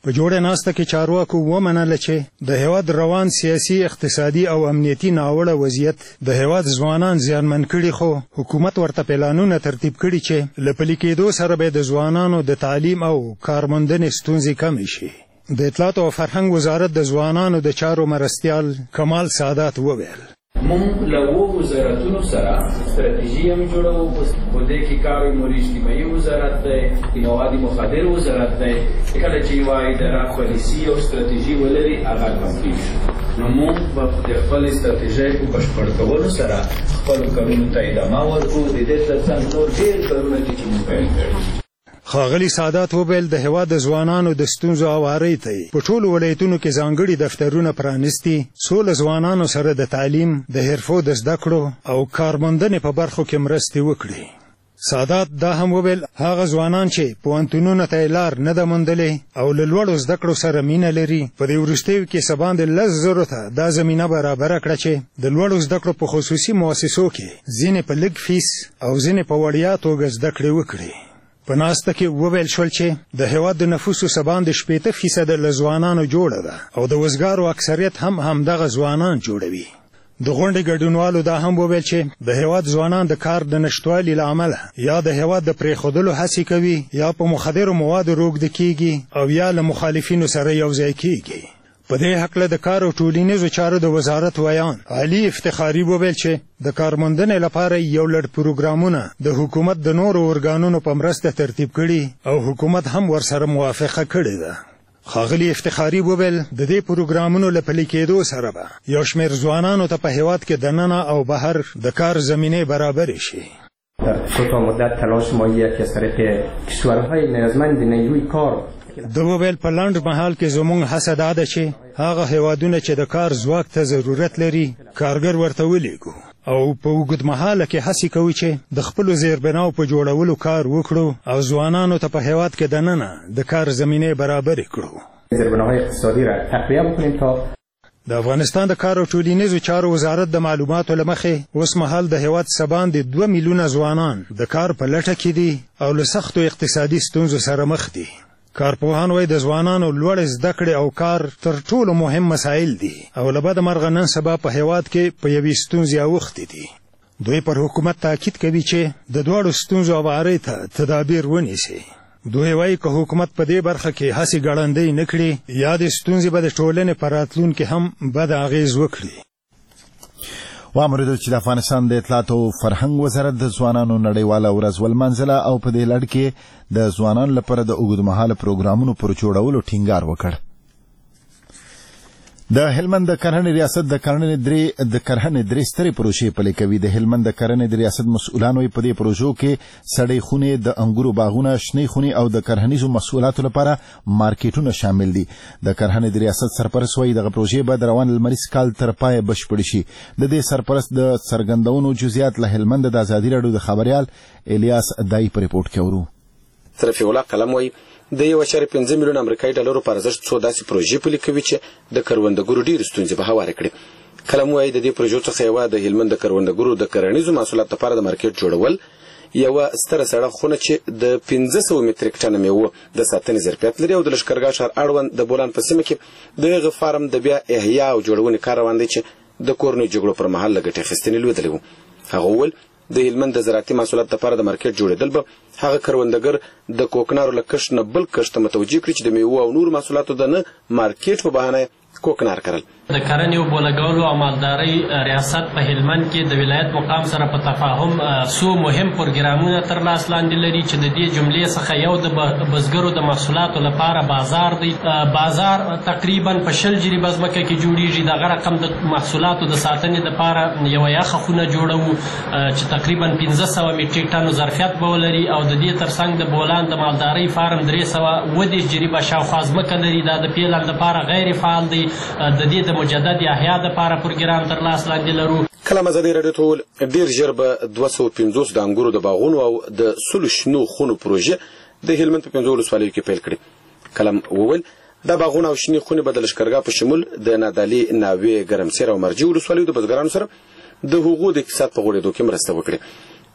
Speaker 17: په جوړه ناسته کې چارواکو ومنله چې د هیواد روان سیاسي اقتصادي او امنیتي ناوړه وضعیت د هیواد ځوانان زیانمن کړي، خو حکومت ورته پلانونه ترتیب کړي چې له پلي کېدو سره به د ځوانانو د تعلیم او کارموندنې ستونزې کمې شي. د اطلاعات او فرهنګ وزارت د ځوانانو د چارو مرستیال کمال سادات وویل
Speaker 18: مونږ له اوو وزارتونو سره ستراتیژي هم جوړوو، په دې کې کار امور اجتماعي وزارت دی، د مواد مخدر وزارت دی. کله چې یوه اداره پالیسي او ستراتیژي ولري هغه کمپلیټ شي، نو مونږ به د خپلې ستراتیژۍ په بشپړ کولو سره خپلو کارونو ته ادامه ورکړو. د دې ترڅنګ نور ډېر کارونه دي چې مونږ پیل کړي.
Speaker 17: ښاغلي سادات وویل د هیواد د ځوانانو د ستونزو هوارۍ ته په ټولو ولایتونو کې ځانګړي دفترونه پرانیستي، څو له ځوانانو سره د تعلیم، د حرفو د زده کړو او کارموندنې په برخو کې مرستې وکړي. سادات دا هم وویل هغه ځوانان چې پوهنتونونو ته یې لار نه ده موندلې او له لوړو زده کړو سره مینه لري، په دې وروستیو کې څه باندې لس زرو ته دا زمینه برابره کړه چې د لوړو زده کړو په خصوصي مؤسسو کې ځینې په لږ فیس او ځینې په وړیا توګه زده کړې وکړي. په ناسته کې وویل شول چې د هیواد د نفوسو څه باندې شپېته فیصده له ځوانانو جوړه ده او د وزګارو اکثریت هم همدغه ځوانان جوړوي. د غونډې ګډونوالو دا هم وویل چې د هیواد ځوانان د کار د نشتوالي له امله یا د هیواد د پرېښودلو هڅې کوي یا په مخدرو موادو روږده کیږي او یا له مخالفینو سره یوځای کیږي. په دې هکله د کار او ټولنیزو چارو د وزارت ویان علي افتخاري وویل چې د کارموندنې لپاره یو لړ پروګرامونه د حکومت د نورو ارګانونو په مرسته ترتیب کړي او حکومت هم ورسره موافقه کړې ده. ښاغلي افتخاري وویل د دې پروګرامونو له پلي کېدو سره به یو شمېر ځوانانو ته په هیواد کې دننه او بهر د کار زمینې برابرې شي.
Speaker 19: در کوتاه مدت تلاش ما یک از طریق کشورهای نیازمند نیروی کار
Speaker 17: د وویل په لنډ مهال کې زموږ هڅه دا ده چې هغه هیوادونه چې د کار ځواک ته ضرورت لري کارګر ورته ولیږو او په اوږد مهاله کې هڅې کوي چې د خپلو زیربناو په جوړولو کار وکړو او ځوانانو ته په هیواد کې دننه د کار زمینې برابرې کړو.
Speaker 19: زیربناهای اقتصادي را تقویه بکنیم تا
Speaker 17: د افغانستان د کار او ټولنیزو چارو وزارت د معلوماتو له مخې اوس مهال د هیواد څه باندې دوه میلیونه ځوانان د کار په لټه کې دي او له سختو اقتصادي ستونزو سره مخ دي. کارپوهان وایي د ځوانانو لوړې زده کړې او کار تر ټولو مهم مسایل دي او له بده مرغه نن سبا په هیواد کې په یوې ستونزې اوښتې دي. دوی پر حکومت تاکید کوي چې د دواړو ستونزو هوارۍ ته تدابیر ونیسي. دوی وایي که حکومت په دې برخه کې هسې ګړندۍ نه کړي یا د ستونزې به د ټولنې په راتلونکي هم بد اغېز وکړي.
Speaker 1: واوریدل چې د افغانستان د اطلاعات او فرهنګ وزارت د ځوانانو نړیواله ورځ ولمانځله او په دې لړ کې د ځوانانو لپاره د اوږدمهاله پروګرامونو پر جوړولو ټینګار وکړ. د هلمند د کرهنې ریاست د کرهنې درې د کرهنې درې سترې پروژې پلي کوي. د هلمند د کرهنې د ریاست مسؤلان وایي په دې پروژو کې سړې خونې، د انګورو باغونه، شنې خونې او د کرهنیزو محصولاتو لپاره مارکیټونه شامل دي. د کرهنې د ریاست سرپرست وایي دغه پروژې به د روان لمریز کال تر پایه بشپړې شي. د دې سرپرست د څرګندونو جزئیات له هلمند د ازادي راډیو د خبریال الیاس دای په ریپورټ کې اورو.
Speaker 20: رفیع الله قلم وایي د یو اشاریه پنځه میلیونه امریکایي ډالرو په ارزښت څو داسې پروژې پلي کوي چې د کروندګرو ډېرې ستونزې به هوارې کړي. قلم وایي د دې پروژو څخه یوه د هلمند د کروندګرو د کرنیزو محصولاتو لپاره د مارکیټ جوړول، یوه ستره سړه خونه چې د پنځه سوه متریک ټنه میوه د ساتنې ظرفیت لري او د لښکرګاه ښار اړوند د بولان په سیمه کې د هغه فارم د بیا احیا او جوړونې کار روان دی چې د کورنیو جګړو پر مهال له ګټې اخیستنې لوېدلی و. هغه وویل د هلمند د زراعتي محصولاتو لپاره د مارکیټ جوړېدل به هغه کروندګر د کوکنارو له کښت نه بل کښت ته متوجه کړي چې د میوو او نورو محصولاتو د نه مارکیټ په بهانه کوکنار کرل.
Speaker 5: د کرنې او بولګولو او مالدارۍ ریاست په هلمند کې د ولایت مقام سره په تفاهم څو مهم پروګرامونه تر لاس لاندې لري چې د دې جملې څخه یو د بزګرو د محصولاتو لپاره بازار دی. بازار تقریبا په شل جریبه ځمکه کې جوړیږي. دغه رقم د محصولاتو د ساتنې لپاره یوه یخه خونه جوړوو چې تقریبا پنځه سوه میټریک ټنو ظرفیت به ولري او د دې ترڅنګ د بولان د مالدارۍ فارم درې سوه اووه دېرش جریبه شاوخوا ځمکه لري. دا د پیلان لپاره غیر فعال دی. د دې د مجدد احیا لپاره پروګرام تر لاس لاندې لرو.
Speaker 20: کلام ازادي راډیو ټول ډیر ژر به دوه سوه پنځوس د انګورو د باغونو او د سلو شنو خونو پروژه د هلمند په پنځو ولسوالیو کې پیل کړي. کلام وویل دا باغونه او شنې خونې به د لښکرګاه په شمول د نادعلي، ناوې، ګرمسیر او مرجې ولسوالیو د بزګرانو سره د هغو د اقتصاد په غوړېدو کې مرسته وکړي.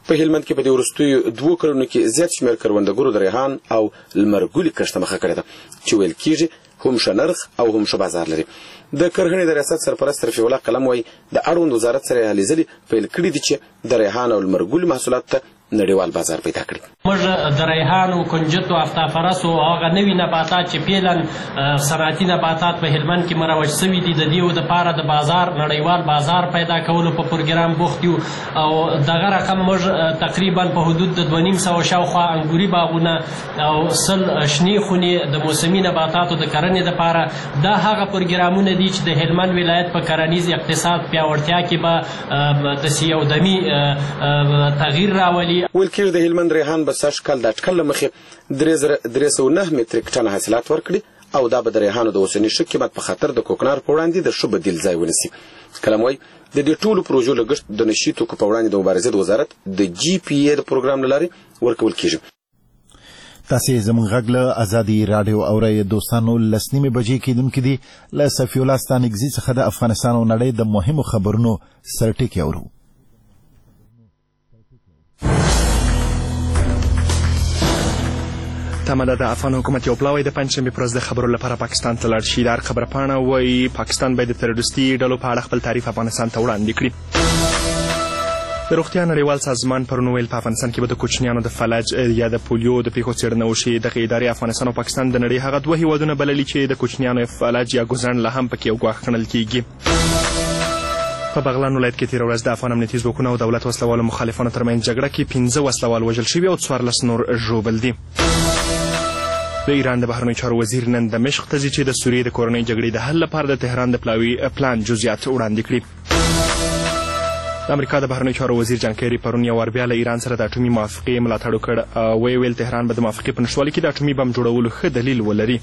Speaker 20: په هلمند کې په دې وروستیو دوو کلونو کې زیات شمېر کروندګرو د ریحان او لمرګلي کښت ته مخه کړې ده چې ویل کېږي هم ښه نرخ او هم ښه بازار لري. د کرهڼې د ریاست سرپرست رفیع الله قلم وایي د اړوند وزارت سره هلې ځلې پیل کړي دي چې د ریحان او لمرګلي محصولات ته نړیوال بازار پیدا کړي.
Speaker 5: موږ د ریحانو، کنجدو، افتافرسو او هغه نوي نباتات چې فعلا صنعتي نباتات په هلمند کې مروج سوي دي د دې دپاره د بازار نړیوال بازار پیدا کولو په پروګرام بوخت یو او دغه رقم موږ تقریبا په حدود د دوه نیم سوه شاوخوا انګوري باغونه او سل شنې خونې د موسمي نباتاتو د کرنې دپاره دا هغه پروګرامونه دي چې د هلمند ولایت په کرنیز اقتصاد پیاوړتیا کې به داسې یو دمي تغییر راولي.
Speaker 20: ویل کېږي د هلمند ریحان به سږ کال د اټکل له مخې درې زره درې سوه نهه متریک ټنه حاصلات ورکړي او دا به د ریحانو د اوسني ښه قیمت په خاطر د کوکنار په وړاندې د ښه بدیل ځای ونیسي. کلم وایي د دې ټولو پروژو لګښت د نشي توکو په وړاندې د مبارزې د وزارت د جی پی ای د پروګرام له لارې ورکول کېږي.
Speaker 1: تاسې زموږ غږ له ازادي راډیو اورئ دوستانو. لس نیمې بجې کېدونکې دي. له صفي الله ستانکزي څخه د افغانستان او نړۍ د مهمو خبرونو سرټکي اورو.
Speaker 2: تمه ده د افغان حکومت یو پلاوی د پنجشنبې په ورځ د خبرو لپاره پاکستان ته لاړ شي. د هر خبره پاڼه وایي پاکستان باید د تروریستي ډلو په اړه خپل تعریف افغانستان ته وړاندې کړي. د روغتیا نړیوال سازمان پرون ویل په افغانستان کې به د کوچنیانو د فلج یا د پولیو د پیښو څېړنه وشي. دغه ادارې افغانستان او پاکستان د نړۍ هغه دوه هیوادونه بللي چې د کوچنیانو فلج یا ګوزڼ لا هم پکې یو ګواښ ګڼل کېږي. په بغلان ولایت کې تېره ورځ د افغان امنیتي ځواکونو او دولت وسلوالو مخالفانو ترمنځ جګړه کې پنځه وسلوال وژل شوي او څوارلس نور ژوبل دي. د ایران د بهرنیو چارو وزیر نن دمشق ته ځي چې د سوریې د کورنۍ جګړې د حل لپاره د تهران د پلاوي پلان جزئیات وړاندې کړي. د امریکا د بهرنیو چارو وزیر جان کیری پرون یو وار بیا له ایران سره د اټومي موافقې ملاتړ وکړ. ویې ویل تهران به د موافقې په نشتوالي کې د اټومي بم جوړولو ښه دلیل ولري.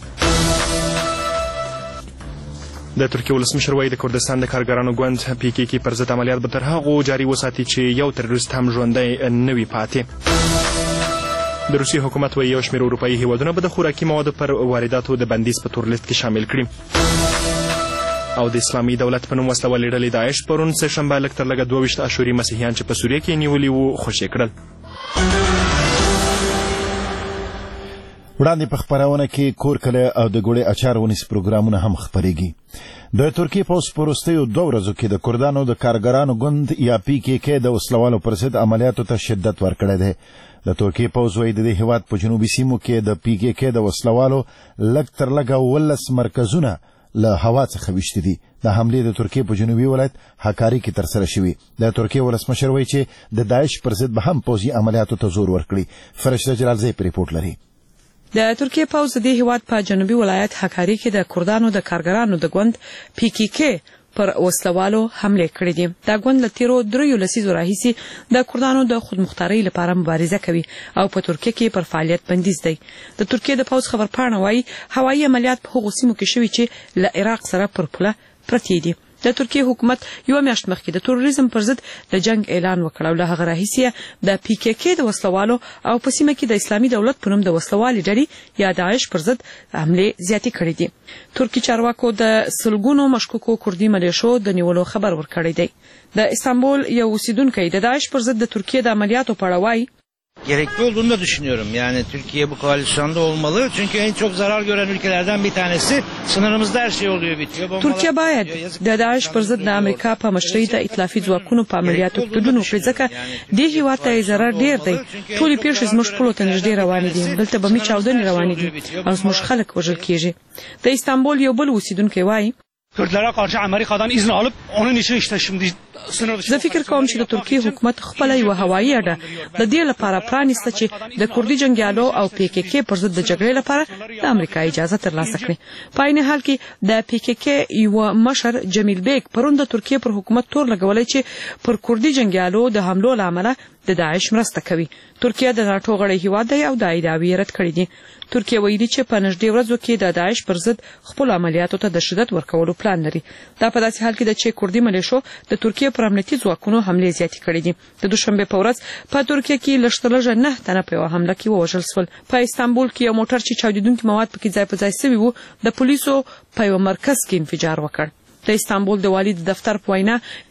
Speaker 2: د ترکیې ولسمشر وایي د کردستان د کارګرانو ګوند پی کې کې پر ضد عملیات به تر هغو جاري وساتي چې یو تروریست هم ژوندی نه وي پاتې. د روسیې حکومت وایي یو شمېر اروپایي هیوادونه به د خوراکي موادو پر وارداتو د بندیز په تور لیست کې شامل کړي. او د اسلامي دولت په نوم وسلوالې ډلې داعش پرون سه شنبه لږ تر لږه دوه ویشت اشوري مسیحیان چې په سوریه کې نیولي وو خوشي کړل.
Speaker 1: وړاندې په خپرونه کې کور کله او د ګوړې اچار ونیس پروګرامونه هم خپرېږي. د ترکیې پوځ په وروستیو دوه ورځو کې د کردانو د کارګرانو ګوند یا پی کې کې د وسلوالو پر ضد عملیاتو ته شدت ورکړی دی. د ترکیې پوځ وایي د دې هېواد په جنوبي سیمو کې د پی کې کې د وسلوالو لږ تر لږه اوولس مرکزونه له هوا څخه ویشتي دي. د حملې د ترکیې په جنوبي ولایت حکاري کې ترسره شوي. د ترکیې ولسمشر وایي چې د داعش پر ضد به هم پوځي عملیاتو ته زور ورکړي. فرشته جلالزی په ریپورټ لري.
Speaker 8: د ترکیې پوځ د دې هیواد په جنوبي ولایت حکاري کې د کردانو د کارګرانو د ګوند پی کې کې پر وسلوالو حمله کړې دي. دا ګوند له تیرو دریو لسیزو راهیسې د کردانو د خودمختارۍ لپاره مبارزه کوي او په ترکیه کې پر فعالیت بندیز دی. د ترکیې د پوځ خبرپاڼه وایي هوایي عملیات په هغو سیمو کې شوي چې له عراق سره پر پوله پرتې دي. د ترکیې حکومت یو میاشت مخکې د تروریزم پر ضد د جنگ اعلان وکړ او له هغه راهیسې د پی کې کې د وسلوالو او په سیمه کې د اسلامي دولت په نوم د وسلوالې ډلې یا داعش پر ضد حملې زیاتې کړې دي. ترکي چارواکو د سلګونو مشکوکو کردي ملیشو د نیولو خبر ورکړی دی. د استانبول یو اوسیدونکی د داعش پر ضد د ترکیې د عملیاتو په اړه وایي
Speaker 21: gerekli olduğunu da düşünüyorum. Yani Türkiye bu koalisyonda olmalı. Çünkü en çok zarar gören ülkelerden bir tanesi. Sınırımızda her şey oluyor bitiyor.
Speaker 8: ترکیه باید د داعش پر ضد د امریکا په مشرۍ د ائتلافي ځواکونو په عملیاتو ګډون وکړي ځکه دې هېواد ته ضرر ډېر دی. ټولې پیښې زموږ پولو ته نږدې روانې دي. دلته بمي چاودنې روانې دي او زموږ خلک وژل کېږي. د استانبول یو بل اوسیدونکی وایي
Speaker 22: Kürtlere karşı Amerika'dan izin alıp onun için işte şimdi
Speaker 8: زه فکر کوم چې د ترکیې حکومت خپله یوه هوایي اډه د دې لپاره پرانیسته چې د کردي جنګیالو او پی کې کې پر ضد د جګړې لپاره د امریکا اجازه ترلاسه کړي. په عین حال کې د پی کې کې یوه مشر جمیل بیگ پرون د ترکیې پر حکومت تور لګولی چې پر کردي جنګیالو د حملو له امله د داعش مرسته کوي. ترکیه د ناټو غړی هیواد دی او دا ادعاوې رد کړي دي. ترکیه وایي چې په نږدې ورځو کې د داعش پر ضد خپل عملیاتو ته د شدت ورکولو پلان لري. دا په داسې حال کې ده چې کردي ملیشو د ترکیې پر امنیتي ځواکونو حملې زیاتې کړې دي. د دوشنبې په ورځ په ترکیه کې لږ تر لږه نه تنه په یوه حمله کې ووژل شول. په استانبول کې یو موټر چې چاودېدونکي مواد پکې ځای په ځای سوي وو د پولیسو په یوه مرکز کې انفجار وکړ. د استانبول د والي د دفتر په وینا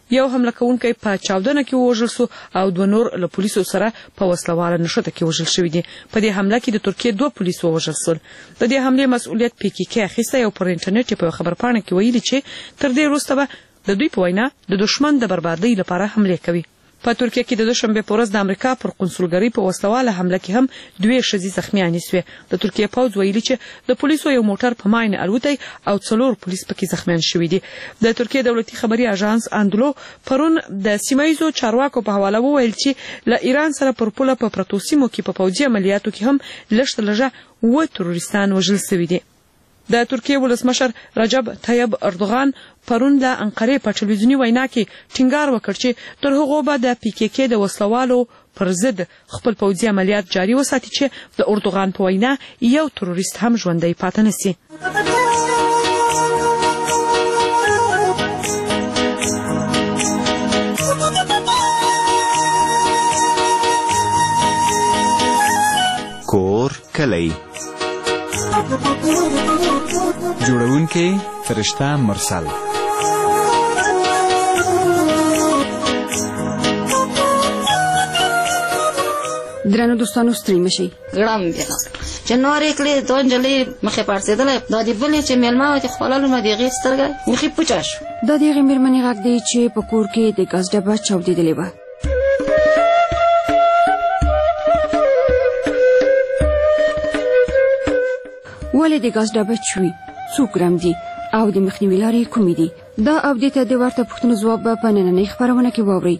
Speaker 8: یو حمله کوونکی په چاودنه کې ووژل سو او دوه نور له پولیسو سره په وسلواله نښته کې وژل شوي دي. په دې حمله کې د ترکیې دوه پولیس ووژل سول. د دې حملې مسؤلیت پی کې کې اخیسته او پر انټرنیټ په خبرپاڼه کې ویلي چې تر دې وروسته به د دوی په وینا د دشمن د بربادۍ لپاره حمله کوي. په ترکیه کې د دوشنبه په ورځ د امریکا پر قونسلګرۍ په وسلواله حمله کې هم دوه ښځې زخمیانې شوې. د ترکیه پوځ ویلي چې د پولیسو یو موټر په ماین الوتی او څلور پولیس پکې زخمیان شوي دي. د ترکیه دولتي خبري اژانس اندلو پرون د سیمایزو چارواکو په حواله وویل چې له ایران سره پر پوله په پروتو سیمو کې په پوځي عملیاتو کې هم لږ لږه و تروریستان وژل شوي دي. د ترکیې ولسمشر رجب طیب اردوغان پرون له انقرې په ټلویزیوني وینا کې ټینګار وکړ چې تر هغو به د پی کې کې د وسلوالو پر ضد خپل پوځي عملیات جاري وساتي چې د اردوغان په وینا یو تروریست هم ژوندی پاتې نشي.
Speaker 9: کور کلی جوړونکی فرشته مرسل.
Speaker 4: درنو دوستانو ستړي مشئ.
Speaker 6: ګړم بیا چې نورې کړې دوه نجلۍ مخې پړسېدلی دا د بلې چې مېلمه وه چې خپله لومه د هغې سترګه بیخي پوچه شو.
Speaker 4: دا د هغې مېرمنې غږ دی چې په کور کې د ګاز ډبه چاودېدلې وه. ولې د ګاز ډبه چوي؟ څو ګرام دي او د مخنیوي لارې کومې دي؟ دا او دې ته د ورته پوښتنو ځواب به په نننۍ خپرونه کې واورئ.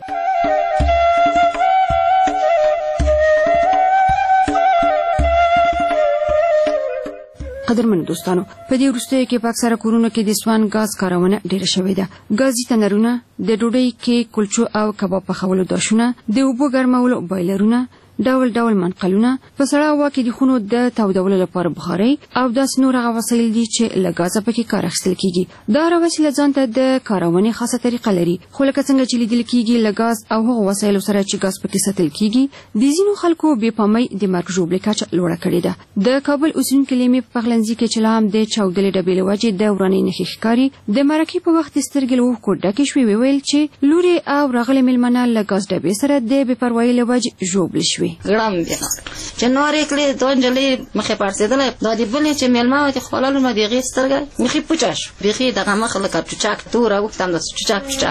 Speaker 4: قدرمنو دوستانو، په دې وروستیو کې په اکثره کورونو کې د سوان ګاز کارونه ډېره شوې ده. ګازي تنرونه، د ډوډۍ کې کلچو او کباب پخولو داشونه، د اوبو ګرمولو بایلرونه، ډول ډول منقلونه، په سړه هوا کې د خونو د تودولو لپاره بخارۍ او داسې نور هغه وسایل دي چې له ګازه پکې کار اخیستل کیږي. دا هره وسیله ځان ته د کارونې خاصه طریقه لري، خو لکه څنګه چې لیدل کیږي له ګاز او هغو وسایلو سره چې ګاز پکې ساتل کیږي د ځینو خلکو بې پامۍ د مرګ ژوبلې کچه لوړه کړې ده. د کابل اوسېدونکي لیمې په پخلنځي کې چې لا هم د چاودلې ډبې له وجې د ورانۍ نښې ښکاري، د مرکې په وخت سترګې له اوښکو ډکې شوې، وویل چې لورې او راغلې مېلمانه له ګاز ډبې سره د بې پروایۍ له وجې ژوبلې شوې.
Speaker 6: چې نورې کړې دوه نجلۍ مخې پړسېدلی دا د بلې چې مېلمه وه چې خپله لومه د هغې سترګه بیخي پوچه شو. بیخي دغه مخ لکه چوچاک توره اوښته همداسې چوچاک چوچاک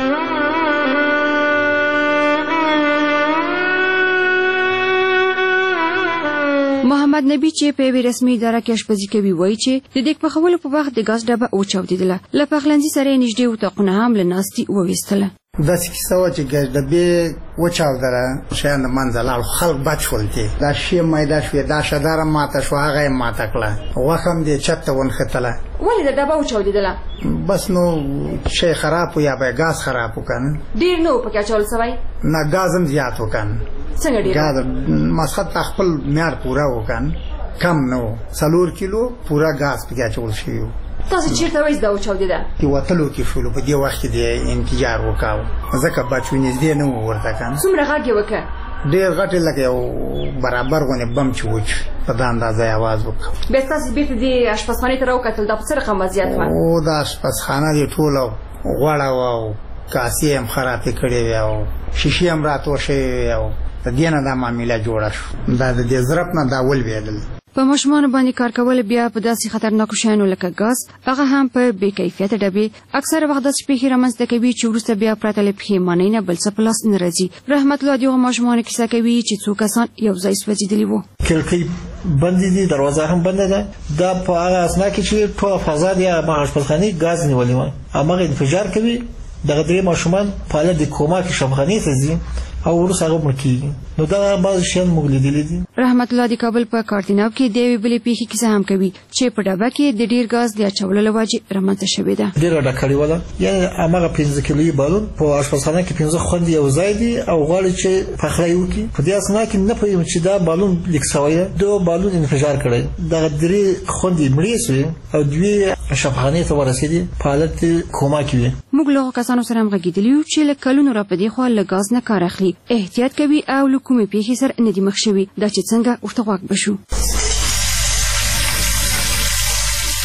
Speaker 4: محمد نبی چې په یوې رسمي اداره کې اشپزي کوي وایي چې د دیګ پخولو په وخت د ګاز ډبه وچاودېدله. له پخلنځي سره یې نږدې اتاقونه هم له ناستې وویستله.
Speaker 23: داسې کیسه وه چې ګاز ډبې وچاودله، شیان د منځه لاړ، خلک بد شول. دي دا شی میده شوې، دا شداره ماته شوه، هغه یې ماته کړه، غوښه هم دې چت ته ونښتله.
Speaker 4: ولې د ډبه وچاودېدله؟
Speaker 23: بس نو شی خراب و یا به ګاز خراب و که نه
Speaker 4: ډېر نه و پکې اچول سوی؟
Speaker 23: نه ګاز هم زیات و که نه.
Speaker 4: څنګه ډېر؟
Speaker 23: ګاز مسخت ته خپل معیار پوره و که نه، کم نه و، څلور کیلو پوره ګاز پکې اچول شوي و.
Speaker 4: تاسو چیرته وایي دا وچاودېده؟
Speaker 23: د وتلو کې شولو، په دې وخت کې د انفجار وکاو، ځکه بچو نږدې نه و ورته که نه.
Speaker 4: څومره غږ یې وکړ؟
Speaker 23: ډېر غټ یې لکه یو برابر غونې بم چې وچ په دا اندازه یې اواز وکړ.
Speaker 4: بیا ستاسې بېرته دې اشپزخانې ته راوکتل، دا په څه رقم وضعیت وه؟
Speaker 23: او دا اشپزخانه دې ټوله غوړه وه او کاسې هم خرابې کړې وې او شیشې هم راتور شوې وې او د دې نه دا معامله جوړه شو. دا د دې ضرب نه دا ولوېدل.
Speaker 4: په ماشومانو باندې کار کول بیا په داسې خطرناکو شیانو لکه ګاز، هغه هم په بې کیفیته ډبې، اکثره وخت داسې پېښې رامنځته کوي چې وروسته بیا پرته له پښیمانۍ نه بل څه په لاس نه راځي. رحمت الله د هغو ماشومانو کیسه کوي چې څو کسان یو ځای سوځېدلي وو.
Speaker 24: کړکۍ بندې دي، دروازه هم بنده ده. دا په هغه اثنا کې چې ټوله فضا د هغه اشپزخانې ګاز نیولې وه، هماغه انفجار کوي. دغه درې ماشومان په حالت د کوما کې شفاخانې ته ځي او وروسته هغه مړه کېږي. نو دا بعضې شیان موږ لیدلي دي.
Speaker 4: رحمت الله د کابل په کارتیناب کې د یوې بلې پېښې کیسه هم کوي چې په ډبه کې د ډېر ګاز د اچولو له وجې رامنځته شوې ده.
Speaker 24: ډېره ډکړې وله، یعنې هماغه پنځه کیلویي بالون په اشپزخانه کې پنځه خوندې یو ځای دي او غواړي چې پخلی وکړي. په دې اثنا کې نه پوهېږم چې دا بالون لیک سوی ده، دو بالون انفجار کړی، دغه درې خوندې مړې سوې او دوې شفاخانې ته ورسېدې، په حالت کوما کې وې.
Speaker 4: موږ له هغو کسانو سره هم غږېدلي یو چې له کلونو را په دې خوا له ګاز نه کار اخلي، احتیاط کوي او له کومې پېښې سره نه دي مخ شوي. دا چې څنګه ورته غوږ بشو.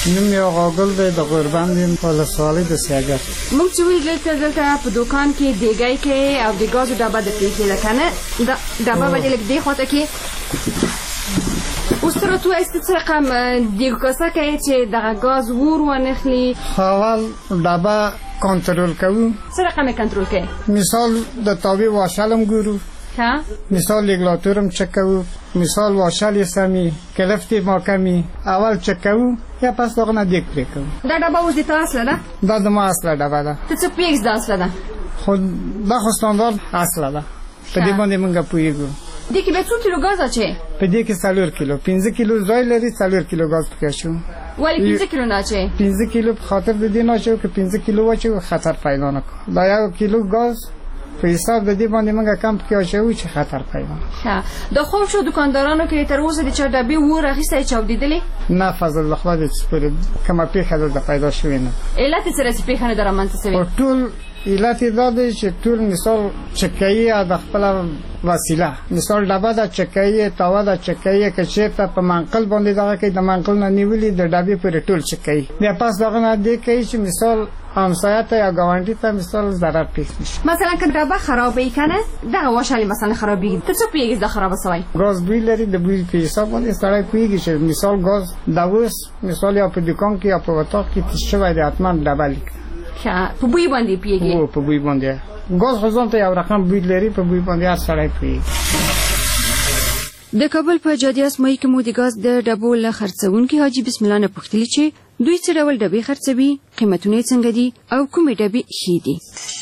Speaker 23: نوم یې غاګل دی د غوربند ولسوالۍ د سیاګر.
Speaker 4: موږ چې وایي دلته دلته په دوکان کې دیګی کې او د ګازو ډبه د پرېښې ده که نه دا ډبه به دې لږ دې خواته کې اوس ته راته ووایه څه رقم دیګ کاسه کوې چې دغه ګاز ور ونخلي.
Speaker 23: اول ډبه کنټرول کوو.
Speaker 4: څه رقم یې کنټرول کوې؟
Speaker 23: مثال د تاوې واشل هم ګورو، مثال رګولاتور هم چک کوو، مثال واشل یې سمي، کلفت یې محکمي اول چک کوو یا پس د هغه نه دیګ پرې کوو.
Speaker 4: دا ډبه اوس د تا اصله ده؟
Speaker 23: دا د ما اصله ډبه ده.
Speaker 4: ته څه پوهېږې دا اصله ده؟
Speaker 23: خو دا خو ستاندارد اصله ده، په دې باندې موږ پوهېږو.
Speaker 4: دې کې بیا څو کیلو ګاز اچوې؟
Speaker 23: په دې کې څلور کیلو پنځه کیلو ځای لري، څلور کیلو ګاز پکې اچوو.
Speaker 4: ولې پنځه کیلو نه اچوې؟
Speaker 23: پنځه کیلو په خاطر د دې نه اچوو که پنځه کیلو واچوو خطر پیدا نه کړو. دا یو کیلو ګاز په حساب د دې باندې موږ کم پکې اچوو چې خطر پیدا نه
Speaker 4: ښه. د خوب شو دکاندارانو کې تر اوسه د چا ډبې ور اخیستی چاودېدلې؟
Speaker 23: نه فضل الله خدای دې چې پورې کومه پېښه دلته پیدا شوې نه.
Speaker 4: علت یې څه راسي پېښه نه ده رامنځته سوې؟
Speaker 23: ټول علت یې دا دی چې ټول مثال چکایي د خپله وسیله مثال ډبه ده چکایي تاوه ده چکایي که چېرته په منقل باندې دغه کوي د منقل نه نیولي د ډبې پورې ټول چکایي بیا پس دغه نه دې کوي چې مثال همسایه ته یا ګاونډي ته مثال ضرر پېښ نشي.
Speaker 4: مثلا که ډبه خرابه یې که نه دغه واشلې مثلا خرابېږي ته څه پوهېږې دا خرابه سوی؟
Speaker 23: ګاز بوی لري، د بوی په حساب باندې سړی پوهېږي چې مثال ګاز د اوس مثال یا په دوکان کې یا په اتاق کې تش شوی دی حتما ډبه لیکي.
Speaker 4: ښه په بوی باندې پوهېږې؟
Speaker 23: هو په بوی باندې ګاز خو ځان ته یو رقم بوی لري، په بوی باندې هر سړی پوهېږي.
Speaker 4: د کابل په جادي اسماعي کې مو د ګاز د ډبو له خرڅونکي حاجي بسم الله نه پوښتلي چې دوی څه ډول ډبې خرڅوي، قیمتونه یې څنګه دي او کومې ډبې ښې دي.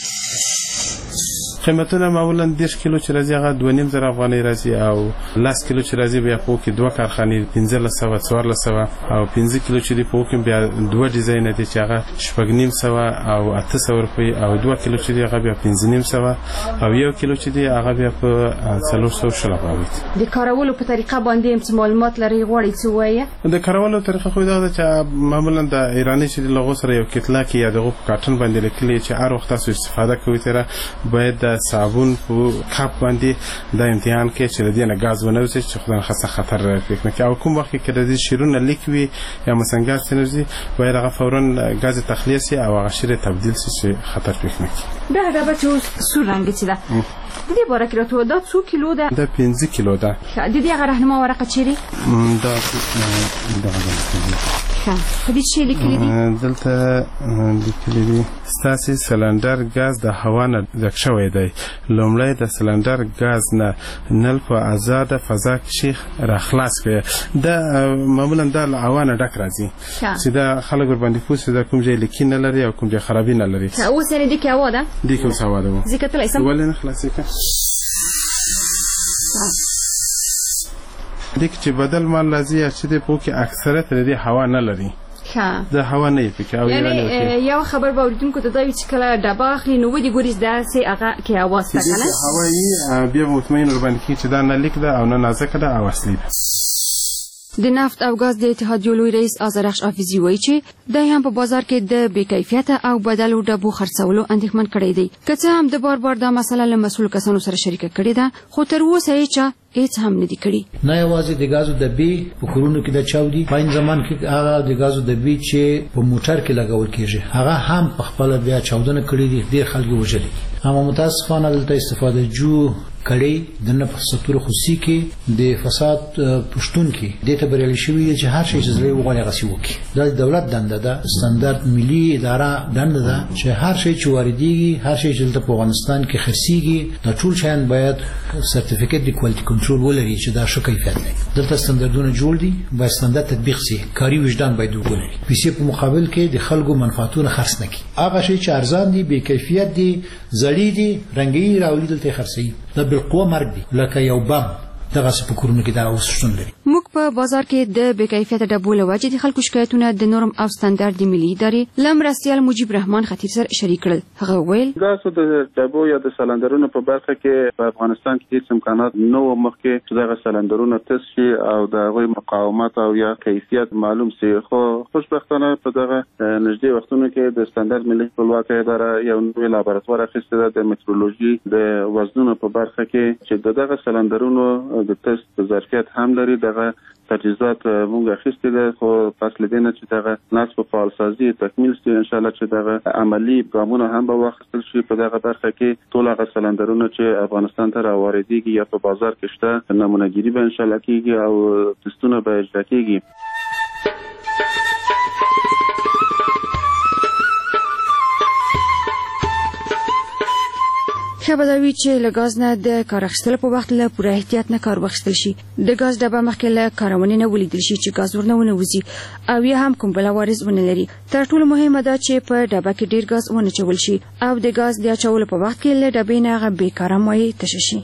Speaker 7: قیمتونه معمولا دېرش کیلو چې راځي هغه دوه نیم زره افغانۍ راځي او لس کیلو چې راځي بیا په کې دوه کارخانې پنځلس سوه څوارلس سوه او پنځه کیلو چې دي په کې بیا دوه ډیزاینه دي چې هغه شپږ نیم سوه او اته سوه روپۍ او دوه کیلو چې دي هغه بیا پنځه نیم سوه او یو کیلو چې دي هغه بیا په څلور سوه شل افغانۍ.
Speaker 4: د کارولو په طریقه باندې څه معلومات لرئ غواړئ څه ووایه؟
Speaker 7: د کارولو طریقه خو دا ده چې معمولا د ایراني چې د لغو سره یو کتله کې یا دغه په کارټن باندې لیکلي چې هر وخت تاسو استفاده کوئ تر باید د صابون په کاپ باندې د امتحان کې چې د دې نه ګاز ونه وځي چې خدای خاصه خطر پېښ نه کړي او کوم وخت کې د دې شیرونه لیک وي یا مثلا ګاز انرژي باید هغه فورا ګاز تخلیه شي او هغه شیر تبدیل شي چې خطر پېښ نه کړي.
Speaker 4: دا ډبه چې سور رنګ چې ده د دې باره کې راته دا څو کیلو ده؟
Speaker 7: دا پنځه کیلو ده.
Speaker 4: د دې هغه رهنما ورقه چیرې؟
Speaker 7: دا دغه
Speaker 4: په دې چې لیکلي دي
Speaker 7: دلته لیکلي دي ستاسې سلنډر ګاز د هوا نه ډک شوی دی. لومړی د سلنډر ګاز نه نل په آزاده فضا کې راخلاص کړئ. دا معمولا دا له هوا نه ډک راځي چې دا خلک ورباندې پوه شي دا کوم ځای لیکي نه لري او کوم ځای خرابي نه لري.
Speaker 4: اوس یعنې دې کې هوا ده؟
Speaker 7: دې کې اوس هوا ده.
Speaker 4: زه کتلی سم؟
Speaker 7: ولې نه خلاصې کړه؟ دې کې چې بدل مال راځي چې دې په کې اکثریت دې هوا نه لري. د هوا نه پکې او
Speaker 4: یعنی یو خبر به اوریدونکو ته دا وي چې کله ډبه اخلي نو ودې ګوري داسې هغه کې هوا شته که نه
Speaker 7: هوایي بیا مطمئن ورباندې کړي چې دا نه لیک ده او نه نازکه ده او اصلي ده.
Speaker 4: د نفت او ګاز د اتحادیې لوی رئیس آذرخش حافظي وایي چې دی هم په بازار کې د بې کیفیته او بدلو ډبو خرڅولو اندېښمن کړی دی. که څه هم د بار بار دا مسله له مسؤل کسانو سره شریکه کړې ده خو تر اوسه یې چا هیڅ هم نه دي کړي.
Speaker 10: نه یوازې د ګازو ډبې په کورونو کې د چاودي په این زمان کې هغه د ګازو ډبې چې په موټر کې لګول کېږي هغه هم په خپل بیا چاودنه کړې دي، ډېر خلک وژلي. اما متاسفانه دلته استفاده جو کړي د نه په سکتور خصوصي کې د فساد پښتون کې د ته بریالي شوی چې هر شي چې زوی وغواړي غسی وکړي. دا د دولت دنده ده، ستاندرد ملي اداره دنده ده چې هر شي چې واردېږي هر شي چې دلته په افغانستان کې خرڅېږي دا ټول شیان باید سرټیفیکټ د کوالټي کنټرول ولري چې دا ښه کیفیت لري. دلته ستاندردونه جوړ دي، باید ستاندرد تطبیق شي، کاري وجدان باید وګوري، پیسې په مقابل کې د خلکو منفعتونه خرڅ نه کړي. هغه شي چې ارزان دي، بې کیفیت دي، زړې دي، رنګي راولي دلته خرڅوي. دا بالقوه مرګ دی لکه یو بم دغه څه په کورونو کې دا اوس شتون لري.
Speaker 4: موږ په بازار کې د بې کیفیته ډبو له وجې د خلکو شکایتونه د نورم او ستاندرد ملي ادارې له مرستیال مجیب رحمان خطیب سره شریک کړل. هغه وویل
Speaker 11: ګازو د ډبو یا د سلندرونو په برخه کې په افغانستان کې هیڅ امکانات نه و مخکې چې دغه سلندرونه تست شي او د هغوی مقاومت او یا کیفیت معلوم شي. خو خوشبختانه په دغه نږدې وختونو کې د ستاندرد ملي خپلواکه اداره یو نوی لابراتوار اخیستی ده د مترولوژي د وزنونو په برخه کې چې دغه سلندرونو د تست ظرفیت هم لري. دغه تجهیزات مونږ اخیستي ده خو پس له دې نه چې دغه نصب فعالسازي تکمیل شي ان شاء الله چې دغه عملی ګامونه هم به واخیستل شي په دغه برخه کې ټول هغه سلندرونه چې افغانستان ته راواردېږي یا په بازار کې شته نمونهګیري به ان شاء الله کېږي او تستونه به اجرا کېږي.
Speaker 4: ښه به دا وي چې له ګاز نه د کار اخیستلو په وخت له پوره احتیاط نه کار واخیستل شي. د ګاز ډبه مخکې له کارونې نه ولیدل شي چې ګاز ورنه ونوځي او یا هم کوم بل عوارض ونه لري. تر ټولو مهمه ده چې په ډبه کې ډیر ګاز ونه چول شي او د ګاز د اچولو په وخت کې له ډبې نه هغه بېکاره مایع تشه شي.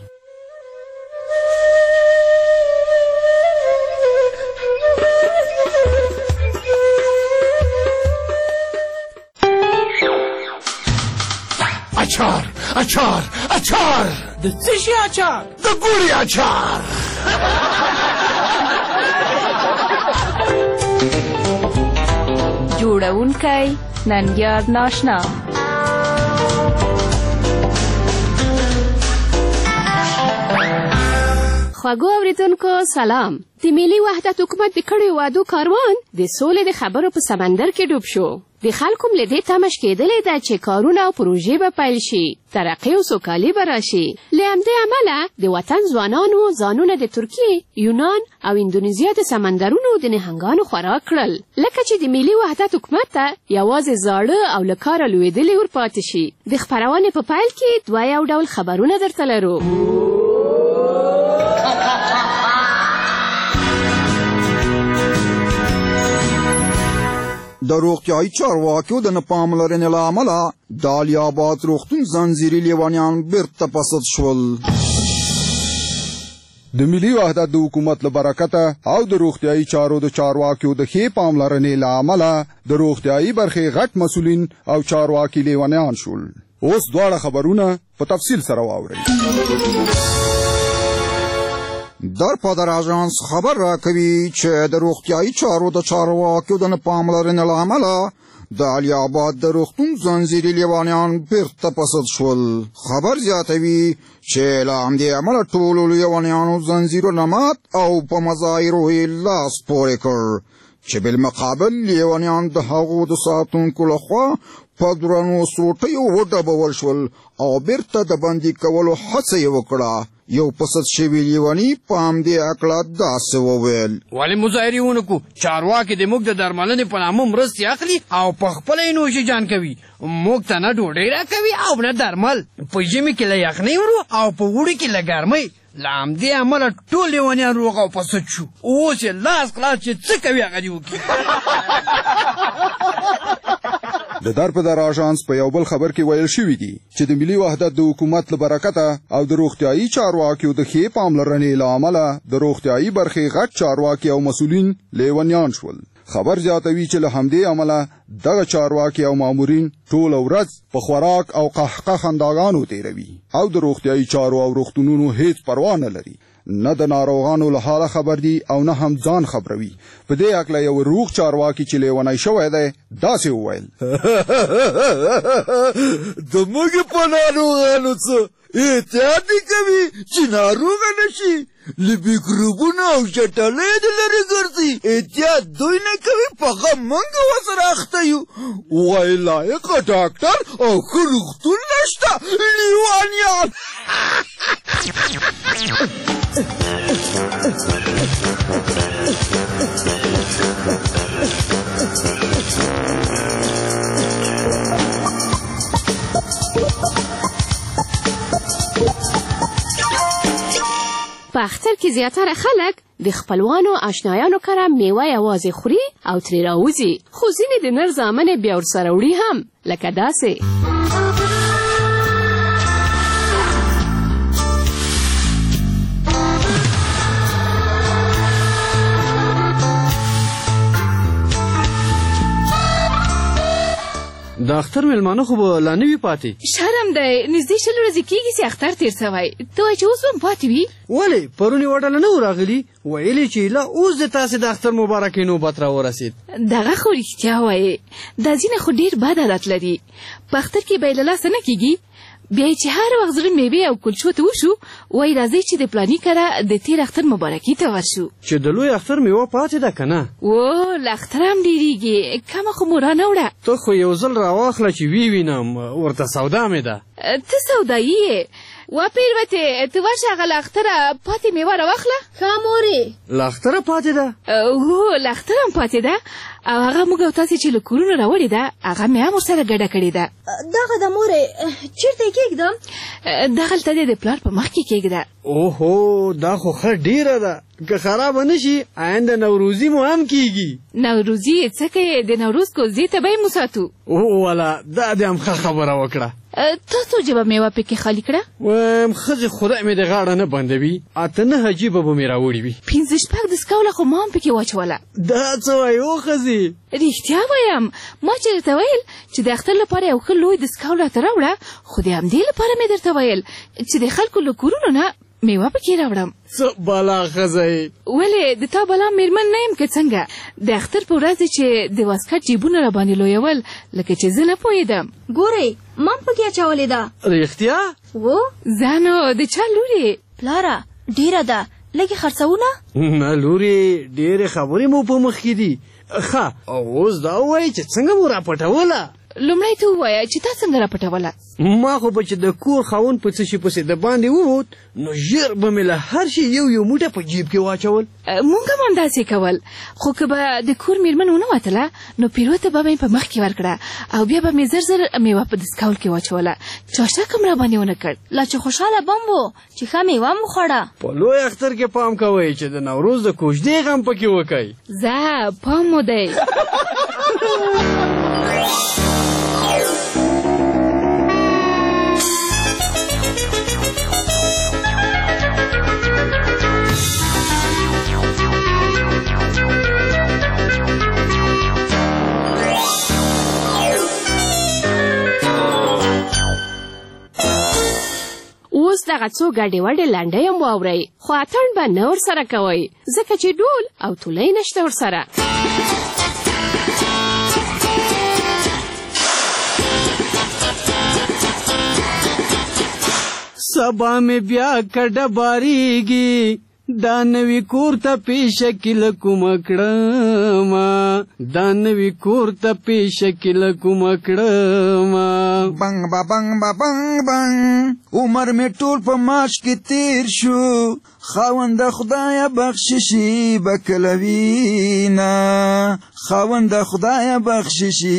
Speaker 3: اچار اچار اچار
Speaker 12: د څه شي اچار؟
Speaker 3: د ګوړې اچار.
Speaker 16: جوړونکی ننګیار ناشنا. خواږو اوریدونکو سلام. د ملي وحدت حکومت د کړیو وعدو کاروان د سولې د خبرو په سمندر کې ډوب شو. د خلکو له دې تمه کېدلې ده چې کارونه او پروژې به پیل شي، ترقي او سوکالي به راشي. له همدې امله د وطن ځوانانو ځانونه د ترکیې، یونان او اندونیزیا د سمندرونو د نهنګانو خوراک کړل، لکه چې د ملي وحدت حکومت ته یوازې زاړه او له کاره لوېدلي ورپاتې شي. د خپرونې په پیل کې دوه یو ډول خبرونه درته لرو.
Speaker 13: د روغتیايي چارواکو د ناپاملرنې له امله د علي اباد روغتون ځنځیري لیونیان بیرته پسد شول.
Speaker 14: د ملي وحدت د حکومت له برکته او د روغتیايي چارو د چارواکو د ښې پاملرنې له امله د روغتیايي برخې غټ مسؤلین او چارواکي لیونیان شول. اوس دواړه خبرونه په تفصیل سره واورئ.
Speaker 13: در پادر آژانس خبر را کوي چې د روغتیايي چارو د چارواکو د ناپاملرنې له امله د علي اباد د روغتون ځنځیري لیونیان بیرته پسد شول. خبر زیاتوي چې له همدې امله ټولو لیونیانو ځنځیرونه مات او په مظاهرو یې لاس پورې کړ چې بالمقابل لیونیان د هغو د ساتونکو لخوا په درنو سوټیو وډبول شول او بیرته د بندي کولو هڅه یې وکړه. یو پسد شوي لیوني په همدې هکله داسې وویل:
Speaker 12: ولې مظاهرې ونکړو؟ چارواکي د موږ د درملنې په نامه مرستې اخلي او په خپله یې نوش جان کوي. موږ ته نه ډوډۍ راکوي او نه درمل. په ژمي کې له یخنۍ مرو او په اوړي کې له ګرمۍ. له همدې امله ټول لیونیان روغ او پسد شو. اوس یې لاس خلاص چې څه کوي هغه دې وکړي.
Speaker 14: د در په در آژانس په یو بل خبر کې ویل شوي دي چې د ملي وحدت د حکومت له برکته او د روغتیايي چارواکو د ښې پاملرنې له امله د روغتیايي برخې غټ چارواکي او مسؤلین لیونیان شول. خبر زیاتوي چې له همدې امله دغه چارواکي او مامورین ټوله ورځ په خوراک او قهقه خنداګانو تېروي او د روغتیايي چارو او روغتونونو هیڅ پروا نه لري. نه د ناروغانو له حاله خبر دي او نه هم ځان خبروي. په دې هکله یو روغ چارواکي چې لیونی شوی دی داسې وویل:
Speaker 3: د موږ په ناروغانو څه احتیاط یې کوي چې ناروغه نه شي، له میکروبونو او چټلیو د لرې ګرځي. احتیاط دوی نه کوي، په غم موږ ورسره اخته یو. وایي لایقه ډاکټر او ښه روغتون نشته. لیونیان
Speaker 16: په اختر کې زیاتره خلک د خپلوانو آشنایانو کره میوه یوازې خوري او ترې راوځي، خو ځینې د نر زامنې بیا ورسره وړي هم، لکه داسې.
Speaker 12: د اختر مېلمانه خو به لا نه وي پاتې.
Speaker 25: شرم دی، نږدې شل ورځې کېږي چې اختر تېر سوی. ته وایې چې اوس به هم پاتې وي؟
Speaker 12: ولې پرون یوه ډله نه و راغلي، ویلې چې لا اوس د تاسې د اختر مبارکې نوبت را ورسېد.
Speaker 25: دغه خو رښتیا وایې، دا ځینې خو ډېر بد عادت لري. په اختر کې به یې له لاسه نه کېږي، بیا چې هر وخت زړه میوې او کلچو ته وشو وای راځي چې د پلاني کره د تیر اختر مبارکي ته ورشو
Speaker 12: چې د لوی اختر میوه پاتې ده که نه
Speaker 25: و له اختر هم ډېرېږي کمه خو مو رانه وړه
Speaker 12: ته خو یو ځل راواخله چې وی وینم ورته سودا مې ده
Speaker 25: ته سودایي یې وا پیروتې ته ورشه هغه له اختره پاتې میوه راواخله
Speaker 6: ښه مورې
Speaker 12: له اختره پاتې ده
Speaker 25: هو له اختره هم پاتې ده او هغه موږ او تاسې چې له کورونو راوړې ده هغه مې هم ورسره ګډه کړې ده
Speaker 6: دغه ده مورې چېرته یې کېږدم
Speaker 25: دغلته دې د پلار په مخ کې کېږده
Speaker 12: اوهو دا خو ښه ډېره ده که خرابه نه شي آینده نوروزي مو هم کېږي
Speaker 25: نوروزي یې څه کوې د نوروز کوزې ته به یې مو ساتو
Speaker 12: او والا دا دې هم ښه خبره وکړه
Speaker 25: تاسو جبه میوه پکې خالي کړه
Speaker 12: وایم ښځې خدای مې د غاړه نه بندوي اته نهه جیبه به مې راوړي وي
Speaker 25: پنځه شپږ دسکوله خو ما هم پکې واچوله
Speaker 12: دا څه وایي او ښځې
Speaker 25: رښتیا وایم ما چې درته ویل چې د اختر لپاره یو ښه لوی دسکول راته راوړه خو د همدې لپاره مې درته ویل چې د خلکو له کورونو نه میوه پکې راوړم
Speaker 12: څه بالا ښځه یې
Speaker 25: ولې د تا بالا مېرمن نه یم که څنګه د اختر په ورځ چې د واسکټ جیبونه راباندې لویول لکه چې زه نه پوهېدم
Speaker 6: ګورئ ما هم پکې اچولې ده
Speaker 12: رښتیا
Speaker 6: و
Speaker 25: زه نو د چا لورې
Speaker 6: پلاره ډېره ده لږې خرڅوونه
Speaker 12: نه لورې ډېرې خبرې مو په مخ کې دي ښه اوس دا ووایي چې څنګه مو راپټوله
Speaker 25: لومړی ته ووایه چې تا څنګه راپټوله
Speaker 12: ما خو به چې د کور خاوند په څه شي پسې د باندې ووت نو ژر به مې له هر شي یو یو موټه په جیب کې واچول
Speaker 25: مونږ هم همداسې کول خو که به د کور مېرمن ونه وتله نو پیروته به مې په مخ کې ورکړه او بیا به مې زر زر میوه په دسکول کې واچوله چا شک هم راباندې ونه کړ
Speaker 6: لا چې خوشحاله بم و چې ښه میوه م وخوړه
Speaker 12: په لوی اختر کې پام کوئ چې د نوروز د کوژدې غم پکې وکئ
Speaker 25: ځه پام مو دی
Speaker 16: اوس دغه څو ګډې وډې لنډۍ هم واورئ خو اتڼ به نه ورسره کوئ ځکه چې ډول او تولۍ نشته ورسره
Speaker 12: سبا مې بیا کډه باریږي دا نوی کور ته پیشکل کوم کړم دا نوی کور ته پیشکل کوم کړم
Speaker 13: بنګ با بنګ با بنګ بنګ عمر می ټول په ماش کې تیر شو خاوند خدای بخششي بکلوینا خاوند خدای بخششي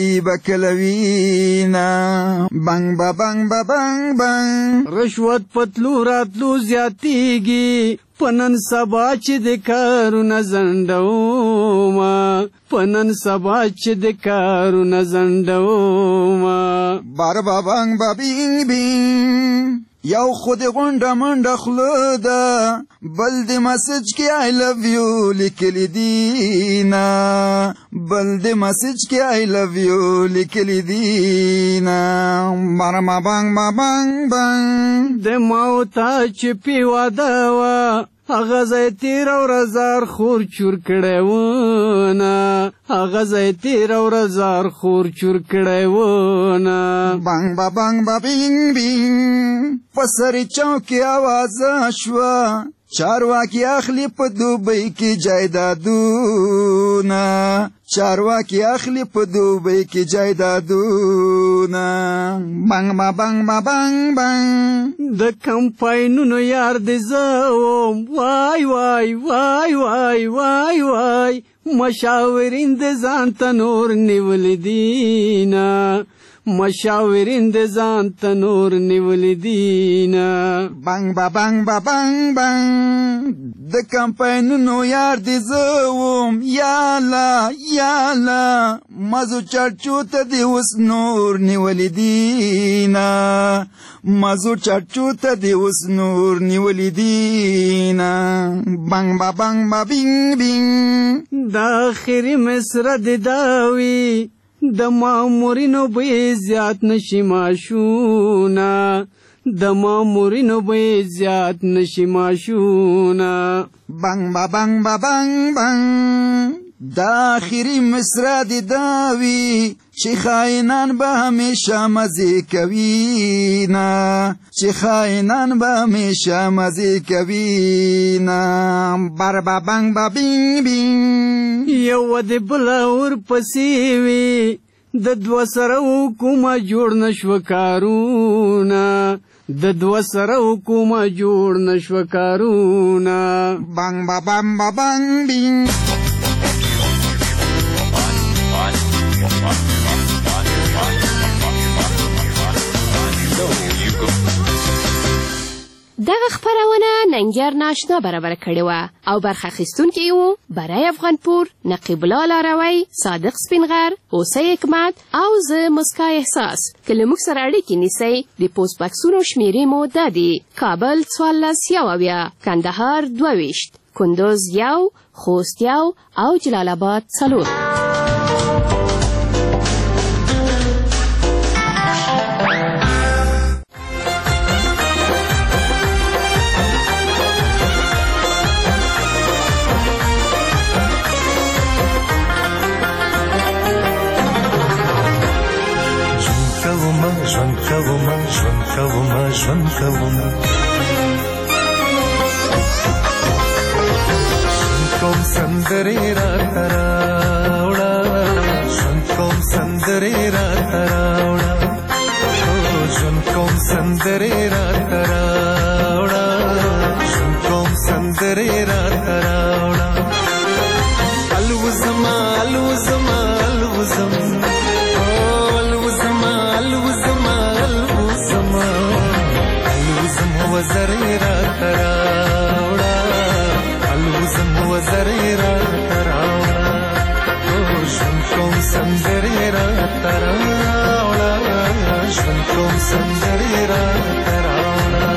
Speaker 13: بکلوینا بنګ با بنګ با بنګ بنګ
Speaker 12: رشوت پتلو راتلو زیاتیږي پنن سبا چې د کارونه زنډوما پنن سبا چې د کارونه زنډوما
Speaker 13: بار با بنګ با بینګ بینګ یو خود غونډه منډه خوله ده بل د مسج کې آی لو یو لیکلی دینا بل د مسج کې آی لو یو لیکلی دینا مرما بنګ ما بنګ بنګ
Speaker 12: د موتا چې پی واده وا هغه ځای تیر او رزار خور چور کړی ونه هغه ځای تیر او رزار خور چور کړی ونه
Speaker 13: بنګ با بنګ با بینګ بینګ په سرې چوکې اوازه شوه چارواکي اخلي په دوبۍ کې جایدادونه چارواکي اخلي په دوبۍ کې جایدادونه بنګ ما بنګ ما بنګ بنګ
Speaker 12: د کمپاینونو یار دې زه وم وای وای وای وای وای وای مشاورین د ځان ته نور نیولې دینه مشاورین د ځان ته نور نیولې دینه
Speaker 13: بنګ با بنګ با بنګ بنګ د کمپاینونو یار دې زه وم یالا یالا مزو چرچو ته دې اوس نور نیولې دینه مزو چرچو ته دې اوس نور نیولې دینه بنګ با بنګ با بینګ بینګ
Speaker 12: د آخري مصره دې داوي د مامورینو به زیات نشي ماشونه د مامورینو به زیات نشي ماشونه
Speaker 13: بنګ با بنګ با بنګ بنګ دا آخري مصرع دې دا وي چې خاینان به همیشه مزې کوي نه چې خاینان به همیشه مزې کوي نه بر با بنګ با بینګ بینګ
Speaker 5: یو د بله ورپسې وي د دوه سره حکومه جوړ نشوه کارونه د دوه سره حکومه جوړ نشوه کارونه
Speaker 13: بنګ با بنګ با بنګ بینګ
Speaker 16: دغه خپرونه ننګیار ناشنا برابر کړې وه او برخه اخیستونکي یې وو برای افغانپور نقیب الله لاروی صادق سپینغر اوسۍ حکمت او زه مسکا احساس که له موږ سره اړیکې نیسئ د پوسټ بکسونو شمیرې مو دا دي کابل څوارلس یو اویا کندهار دوه ویشت کندوز یو خوست یو او جلال آباد څلور
Speaker 15: ژوند کوم ژوند کوم ژوند کوم ژوند کوم سندرې راته راوړه ژوند کوم سندرې راته راوړه ژوند کوم سندرې راته راوړه ژوند کوم سندرې راته راوړه الوزما الوزما الوزم وزرې راته راوړه الوزم وزرې راته راوړه ژوند کوم سندرې راته راوړه ژوند کوم سندرې راته راوړه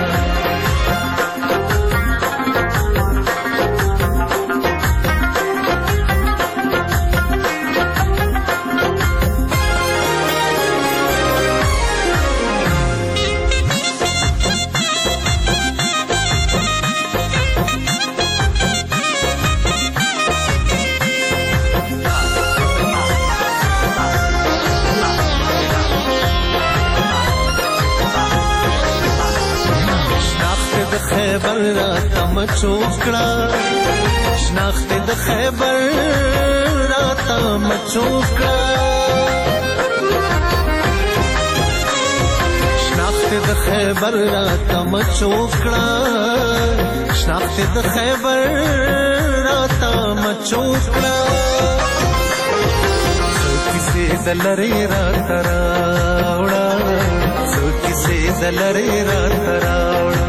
Speaker 15: خیبر راته مچوف کړه شناخت د خیبر راته مچوف کړه شناخت د خیبر راته مچوف کړه شناخت د خیبر راته مچوف کړه څو کیسې د لرې راته راوړه څو کیسې د لرې راته راوړه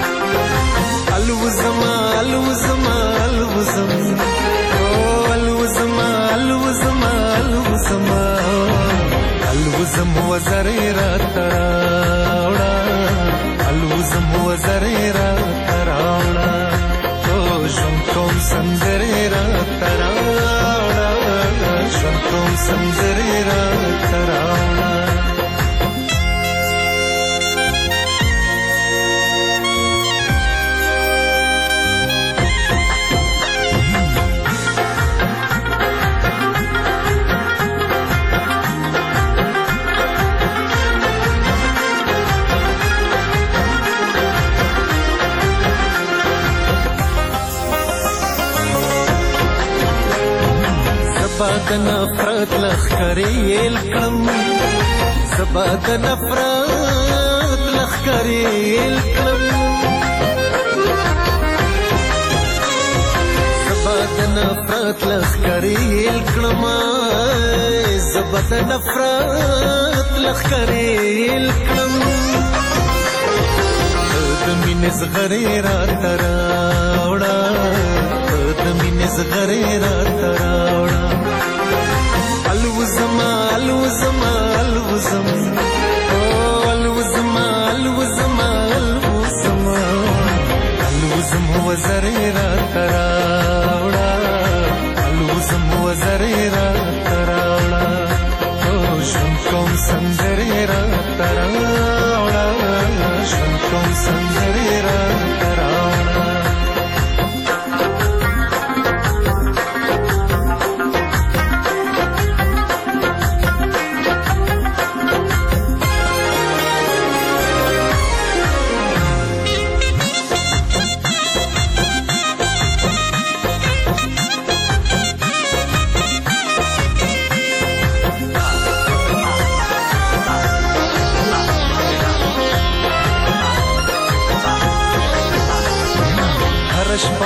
Speaker 15: الوزما الوزما الوزم الوزما الوزما الوزما الوزم وزرې راته راوړه الوزم وزرې راته راوړه ژوند کوم سندرې راته راوړه ژوند کوم سندرې راته راوړه زبا د نفرت لخکرې یل کړم زبا د نفرت لخکرې یل کړم زبا د نفرت لخکرې یل کړم زبا د نفرت لخکرې یل کړم د مینې زغرې راته راوړه د مینې زغرې راته راوړه الوزما الوزما الوزم الوزما الوزما الوزما الوزم وزرې راته راوړه الوزم وزرې راته راوړه ژوند کوم سندرې راته راوړه ژوند کوم سندرې راته راوړه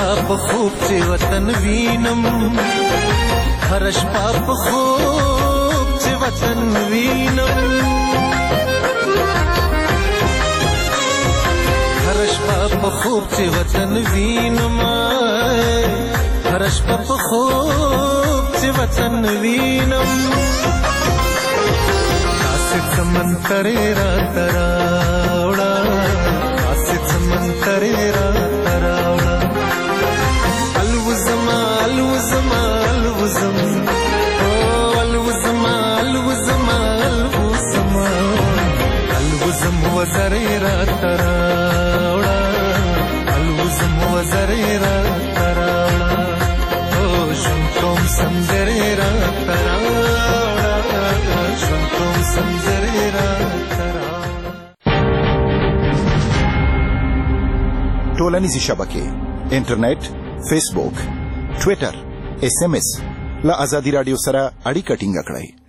Speaker 15: شپه په خوب چې وطن وینم هر شپه په خوب چې وطن وینم هر شپه په خوب چې وطن وینم هر شپه په خوب چې وطن وینم آسې سمندرې راته راوړه آسې سمندرې راته راوړه الوزما الوزما الوزم او الوزما الوزما الوزما الوزم وزرې راته راوړه الوزم وزرې راته راوړه او ژوند کوم سندرې راته راوړه ژوند کوم سندرې راته راوړه.
Speaker 1: ټولنیزې شبکې انټرنیټ، فیسبوک، ټویټر، ایس ایم ایس له ازادي راډیو سره اړیکه ټینګه کړئ.